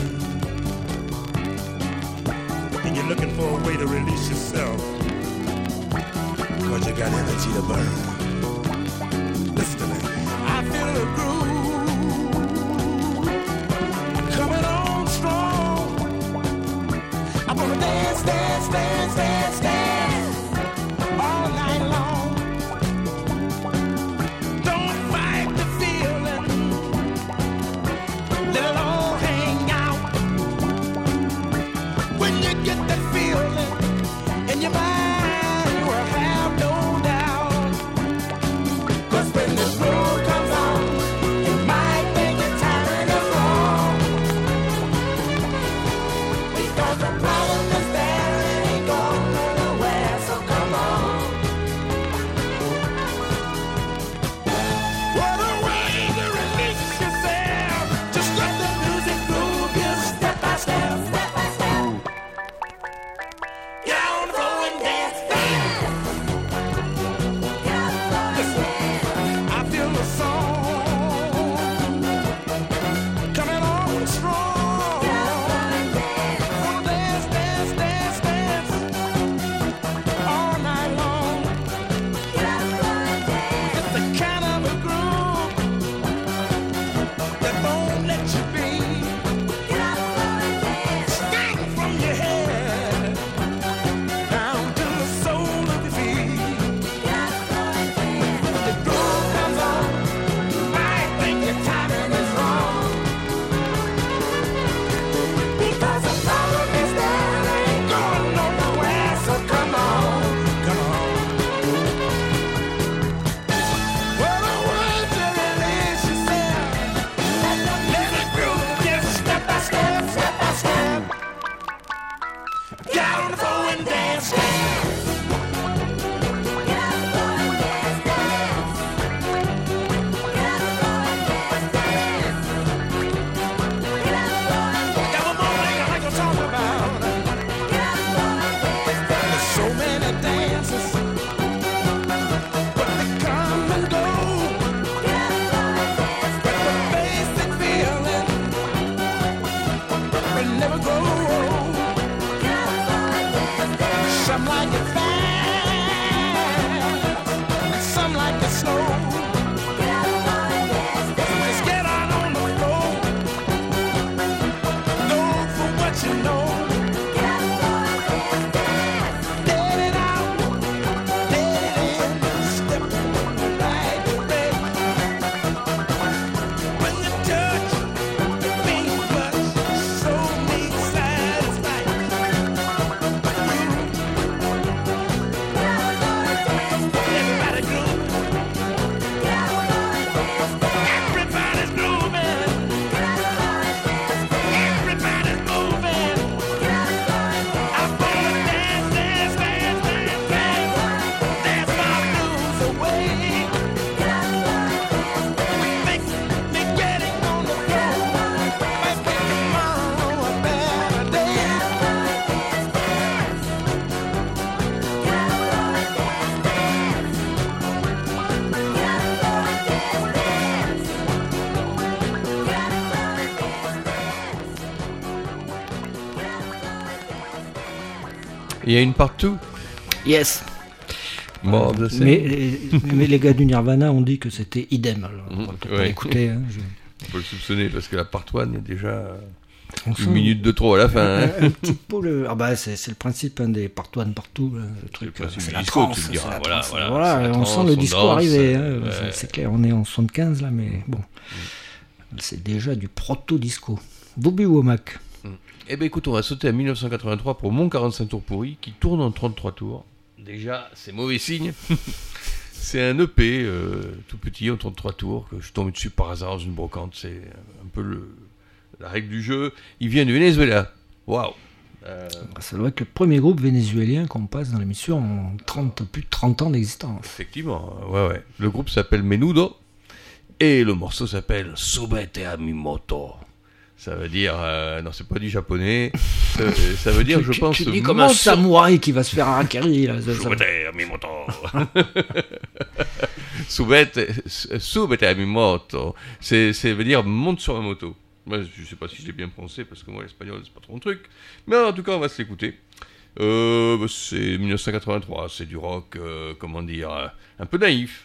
And you're looking for a way to release yourself, because you got energy to burn. Listen to me. I feel the groove coming on strong. I'm gonna dance all night long. Don't fight the feeling, let it all hang out. When you get that feeling in your mind, you will have no doubt. Il y a une part 2. Yes. Mort de scène. Mais les gars du Nirvana ont dit que c'était idem. Alors, on va peut-être pas Ouais. l'écouter. Hein, On peut le soupçonner parce que la part 1 est déjà on une sent minute de trop à la fin. Hein. un petit peu le. Ah bah c'est le principe des partout partout. Le truc. Le principe C'est du la disco, trance. tu me diras. C'est la Voilà, trance. voilà, Voilà, c'est la on trance, sent le on disco danse, arriver. Hein, ouais. c'est clair, on est en 75 là, mais bon. C'est déjà du proto-disco. Bobby Womack. Eh ben écoute, on va sauter à 1983 pour mon 45 tours pourri qui tourne en 33 tours. Déjà, c'est mauvais signe. C'est un EP tout petit en 33 tours que je suis tombé dessus par hasard dans une brocante. C'est un peu la règle du jeu. Il vient du Venezuela. Waouh. Ça doit être le premier groupe vénézuélien qu'on passe dans l'émission en plus de 30 ans d'existence. Effectivement, ouais. Le groupe s'appelle Menudo et le morceau s'appelle Subete a mi moto. Ça veut dire, non, c'est pas du japonais. Ça veut dire, je pense, tu dis comme un samouraï qui va se faire un harakiri. Là, Subete a mi moto. Subete a mi moto. Ça veut dire monte sur la moto. Moi, je sais pas si je l'ai bien prononcé parce que moi l'espagnol c'est pas trop mon truc. Mais en tout cas, on va se l'écouter. C'est 1983, c'est du rock, comment dire, un peu naïf.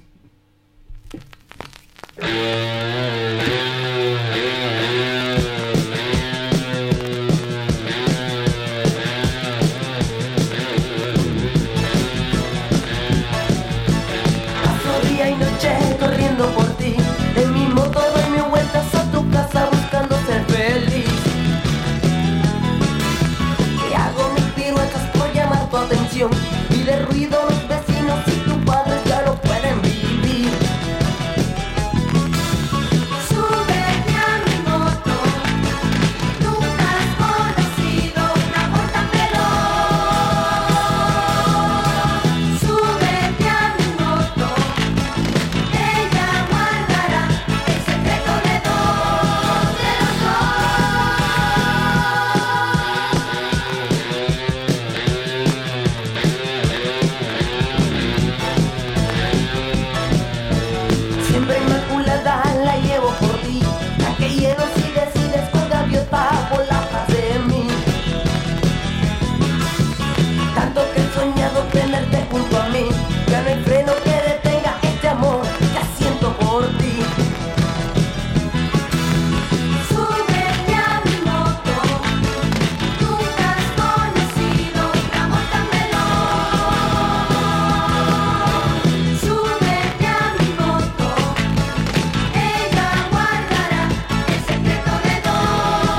Paso día y noche corriendo por ti. En mi moto doy mis vueltas a tu casa buscando ser feliz. Y hago mis piruetas por llamar tu atención. Y de ruido los vecinos y tu padre ya lo pueden vivir. Súbete a mi moto. Nunca has conocido un amor tan veloz. Súbete a mi moto. Ella guardará el secreto de los dos. Siempre inmaculada la llevo por ti. La que hielo si decides con gaviota volar de mí. Tanto que he soñado tenerte junto a mí. Ya no hay freno que detenga este amor que siento por ti. Súbete a mi moto. Nunca has conocido un amor tan veloz. Súbete a mi moto. Ella guardará el secreto de los dos.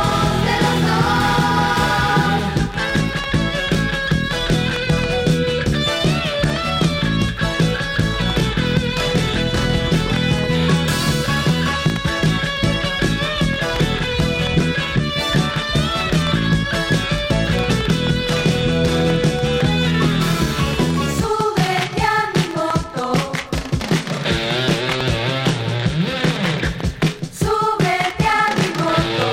Súbete a mi moto. Súbete a mi moto.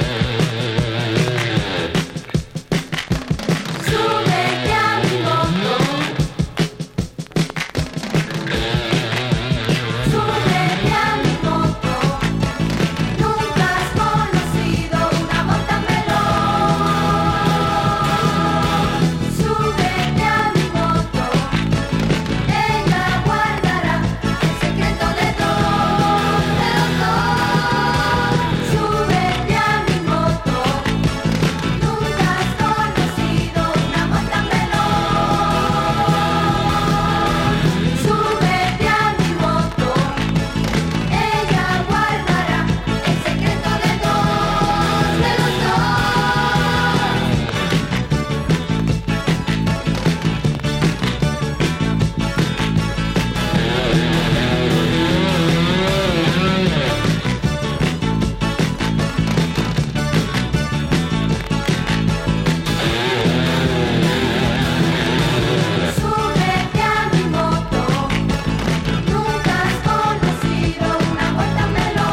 Súbete a mi moto. Súbete a mi moto. Nunca has conocido un amor tan veloz. Súbete a mi moto. Ella guardará el secreto de los dos. Súbete a mi moto. Nunca has conocido un amor tan veloz. Súbete a mi moto. Ella guardará el secreto de los dos. Súbete a mi moto. Nunca has conocido un amor tan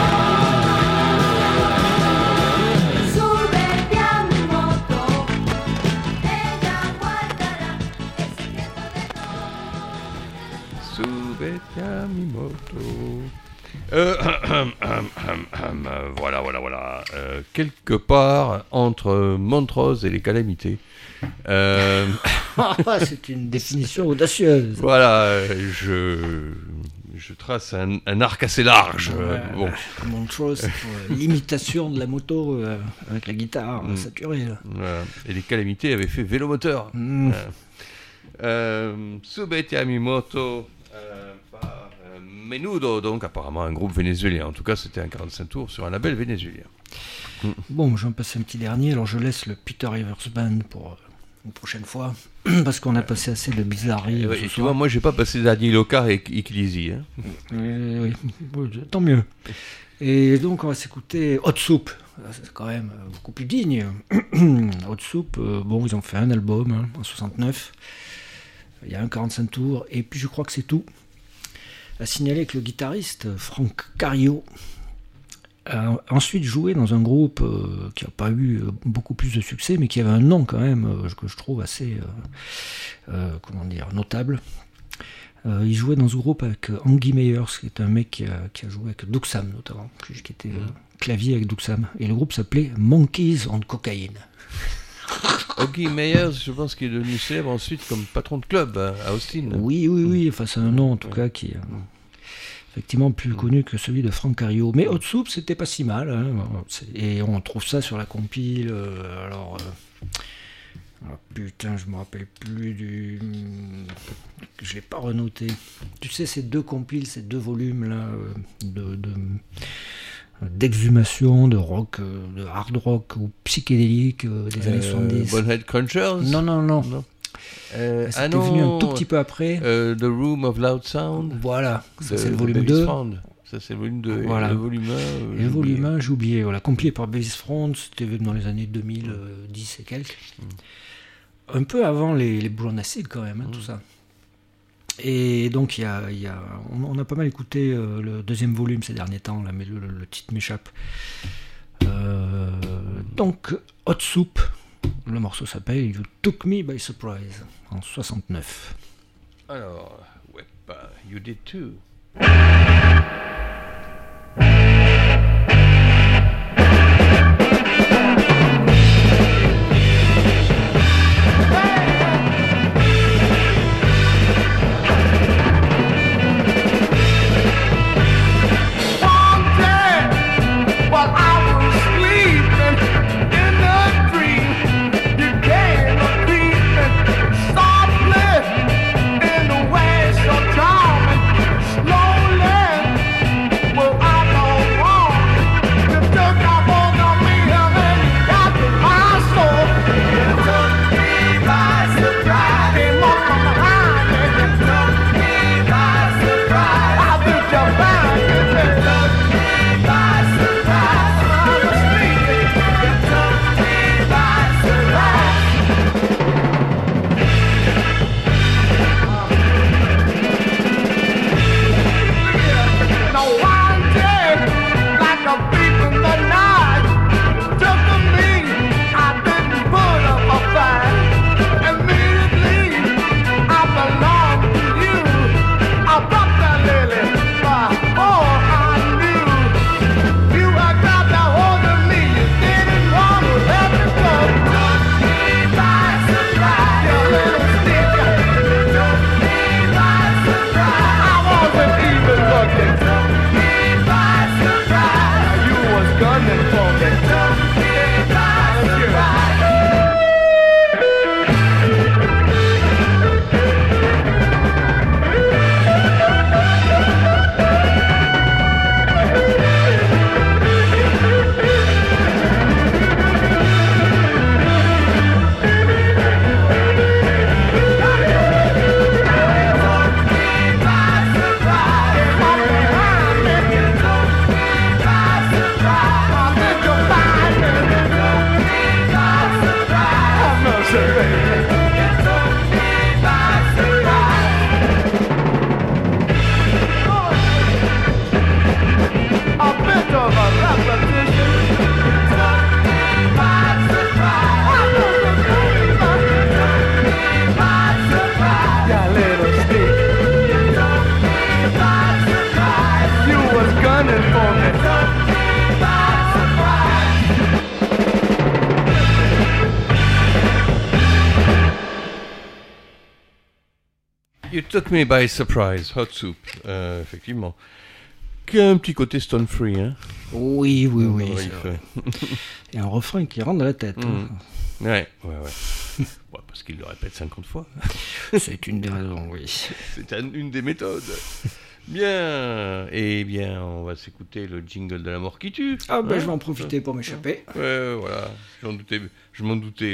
veloz. Súbete a mi moto. Ella guardará el secreto de los. Subete a mi moto. Voilà. Quelque part entre Montrose et les Calamités. C'est une définition audacieuse. Voilà, je trace un arc assez large. Bon. Montrose, c'est pour l'imitation de la moto avec la guitare saturée. Là. Voilà. Et les Calamités avaient fait vélomoteur. Subete a mi moto par Menudo, donc apparemment un groupe vénézuélien. En tout cas, c'était un 45 tours sur un label vénézuélien. Bon, je vais en passer un petit dernier. Alors, je laisse le Peter Rivers Band pour une prochaine fois, parce qu'on a passé assez de bizarreries. Et tu vois, moi, j'ai pas passé Daniel Locar et Ecclesi. Oui, tant mieux. Et donc, on va s'écouter Hot Soup. C'est quand même beaucoup plus digne. Hot Soup, bon, ils ont fait un album en 69. Il y a un 45 tours, et puis je crois que c'est tout. À signaler que le guitariste Frank Cario a ensuite joué dans un groupe qui n'a pas eu beaucoup plus de succès, mais qui avait un nom quand même que je trouve assez notable. Il jouait dans ce groupe avec Angie Meyers, qui est un mec qui a joué avec Doug Sam notamment, qui était clavier avec Doug Sam. Et le groupe s'appelait Monkeys on Cocaine. Angie Meyers, je pense qu'il est devenu célèbre ensuite comme patron de club à Austin. Oui, enfin c'est un nom en tout cas qui est effectivement plus connu que celui de Frank Cario. Mais Hot Soup, c'était pas si mal. Hein. Et on trouve ça sur la compile. Putain, je me rappelle plus du. Je l'ai pas renoté. Tu sais, ces deux compiles, ces deux volumes là d'exhumation, de rock, de hard rock ou psychédélique des années 70. Bonehead Crunchers. Non. C'était venu un tout petit peu après. The Room of Loud Sound. Voilà, ça c'est le volume 2. Ça c'est le volume 2. Voilà. Et le volume 1. Et le volume 1, j'ai oublié. Voilà, compilé par Bass Front, c'était dans les années 2010 et quelques. Un peu avant les Blonde Acid quand même, tout ça. Et donc on a pas mal écouté le deuxième volume ces derniers temps, là, mais le titre m'échappe. Donc Hot Soup, le morceau s'appelle You Took Me by Surprise en 69. Alors, You Did Too. Softly in the way so charming, slowly Took Me By Surprise, Hot Soup, effectivement. Qui a un petit côté Stone Free, hein. Oui. Ouais, C'est vrai. Il y a un refrain qui rentre dans la tête. Hein. Ouais. Ouais, parce qu'il le répète 50 fois. C'est une des raisons, oui. C'est une des méthodes. Bien. Eh bien, on va s'écouter le jingle de la mort qui tue. Ah ben, je vais en profiter pour m'échapper. Ouais, voilà. Je m'en doutais.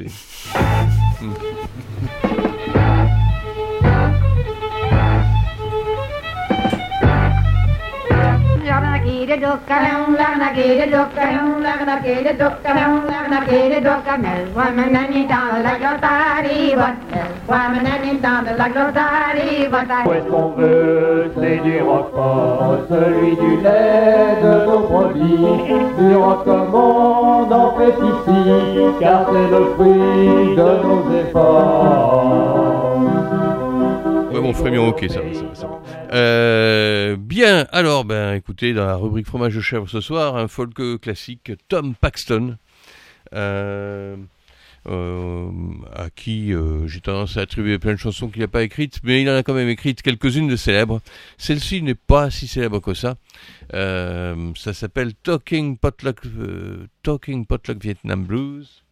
Où est-ce qu'on veut, c'est du roquefort, celui du lait de nos produits. Du recommande en fait ici, car c'est le fruit de nos efforts. Ouais, bon, Frémion, ok, ça va. Bien, alors, écoutez, dans la rubrique fromage de chèvre ce soir, un folk classique, Tom Paxton, à qui j'ai tendance à attribuer plein de chansons qu'il n'a pas écrites, mais il en a quand même écrites quelques-unes de célèbres. Celle-ci n'est pas si célèbre que ça. Ça s'appelle Talking Potluck Vietnam Blues,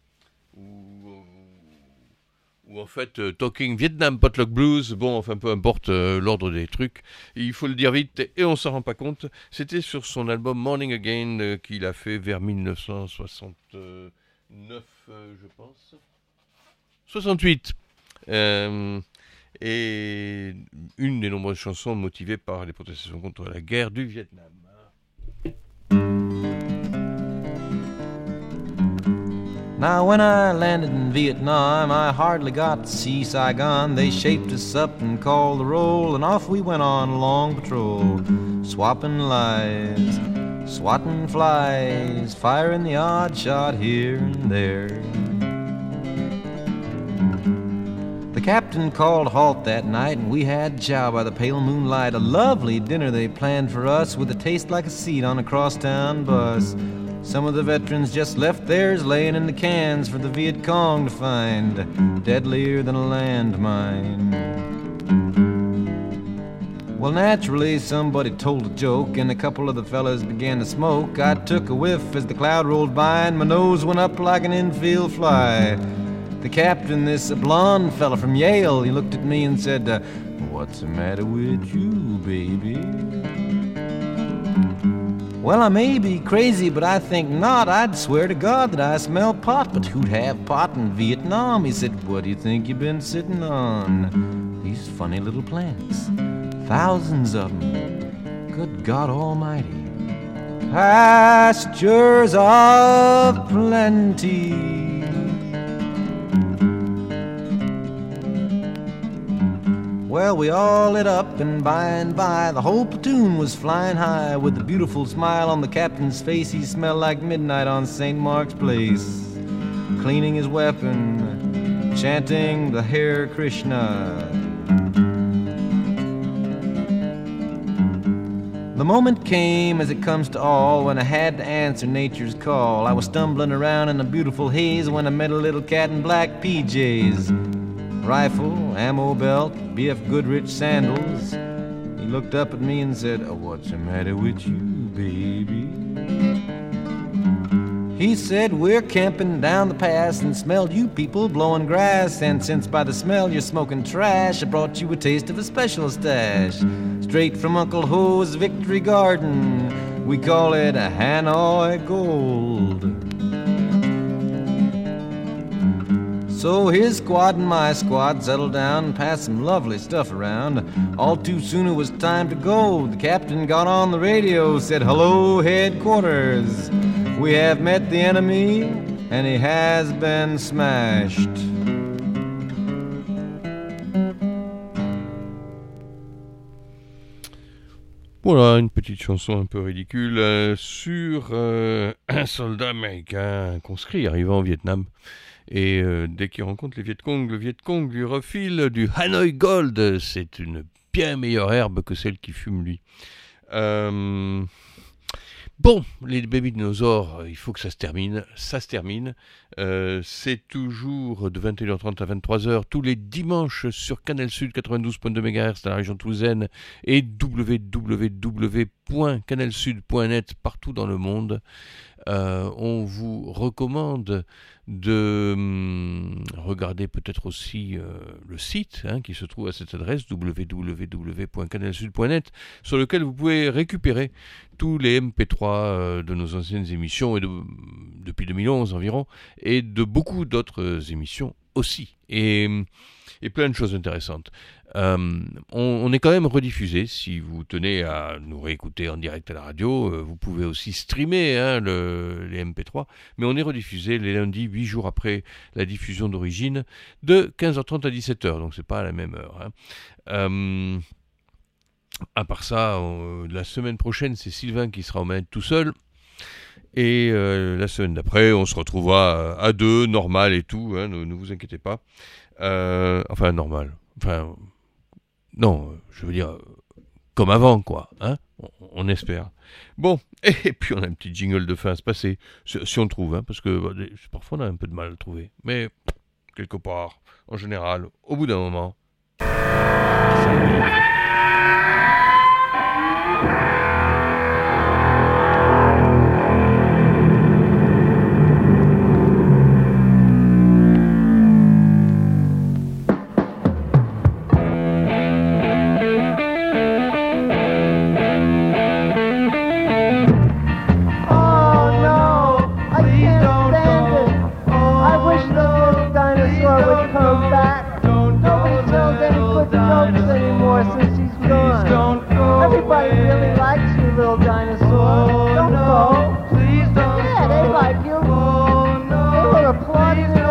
ou en fait Talking Vietnam Potluck Blues, bon, enfin peu importe l'ordre des trucs, il faut le dire vite et on s'en rend pas compte. C'était sur son album Morning Again qu'il a fait vers 1969, je pense, 68, et une des nombreuses chansons motivées par les protestations contre la guerre du Vietnam. Now when I landed in Vietnam, I hardly got to see Saigon. They shaped us up and called the roll, and off we went on a long patrol, swapping lies, swatting flies, firing the odd shot here and there. The captain called a halt that night, and we had chow by the pale moonlight. A lovely dinner they planned for us, with a taste like a seat on a crosstown bus. Some of the veterans just left theirs laying in the cans for the Viet Cong to find, deadlier than a landmine. Well, naturally, somebody told a joke, and a couple of the fellas began to smoke. I took a whiff as the cloud rolled by, and my nose went up like an infield fly. The captain, this blonde fella from Yale, he looked at me and said, "What's the matter with you, baby?" Well, I may be crazy, but I think not. I'd swear to God that I smell pot, but who'd have pot in Vietnam? He said, "What do you think you've been sitting on? These funny little plants, thousands of them. Good God Almighty. Pastures of plenty." Well, we all lit up, and by, the whole platoon was flying high. With a beautiful smile on the captain's face, he smelled like midnight on St. Mark's Place. Cleaning his weapon, chanting the Hare Krishna. The moment came, as it comes to all, when I had to answer nature's call. I was stumbling around in a beautiful haze when I met a little cat in black PJs. Rifle, ammo belt, B.F. Goodrich sandals. He looked up at me and said, "What's the matter with you, baby?" He said, "We're camping down the pass and smelled you people blowing grass. And since by the smell you're smoking trash, I brought you a taste of a special stash. Straight from Uncle Ho's Victory Garden. We call it a Hanoi Gold." So his squad and my squad settled down and passed some lovely stuff around. All too soon it was time to go. The captain got on the radio, said, "Hello, headquarters. We have met the enemy, and he has been smashed." Voilà, une petite chanson un peu ridicule sur un soldat américain conscrit arrivant au Vietnam. Et dès qu'il rencontre les Viet Cong, le Viet Cong lui refile du Hanoi Gold. C'est une bien meilleure herbe que celle qui fume lui. Bon, les Baby Dinosaures, il faut que ça se termine. Ça se termine. C'est toujours de 21h30 à 23h tous les dimanches sur Canal Sud 92.2 MHz dans la région toulousaine et www.canalsud.net partout dans le monde. On vous recommande de regarder peut-être aussi le site qui se trouve à cette adresse www.canalsud.net sur lequel vous pouvez récupérer tous les MP3 de nos anciennes émissions et depuis 2011 environ et de beaucoup d'autres émissions aussi et plein de choses intéressantes. On est quand même rediffusé. Si vous tenez à nous réécouter en direct à la radio, vous pouvez aussi streamer les MP3, mais on est rediffusé les lundis 8 jours après la diffusion d'origine de 15h30 à 17h, donc c'est pas à la même heure. À part ça, la semaine prochaine c'est Sylvain qui sera aux manettes tout seul. Et la semaine d'après, on se retrouvera à deux, normal et tout, ne vous inquiétez pas. Enfin, normal. Enfin, non, je veux dire, comme avant, quoi. On espère. Bon, et puis on a un petit jingle de fin à se passer, si on le trouve, parce que parfois on a un peu de mal à le trouver. Mais, quelque part, en général, au bout d'un moment...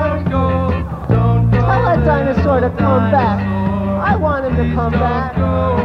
To come back. I want him to come back.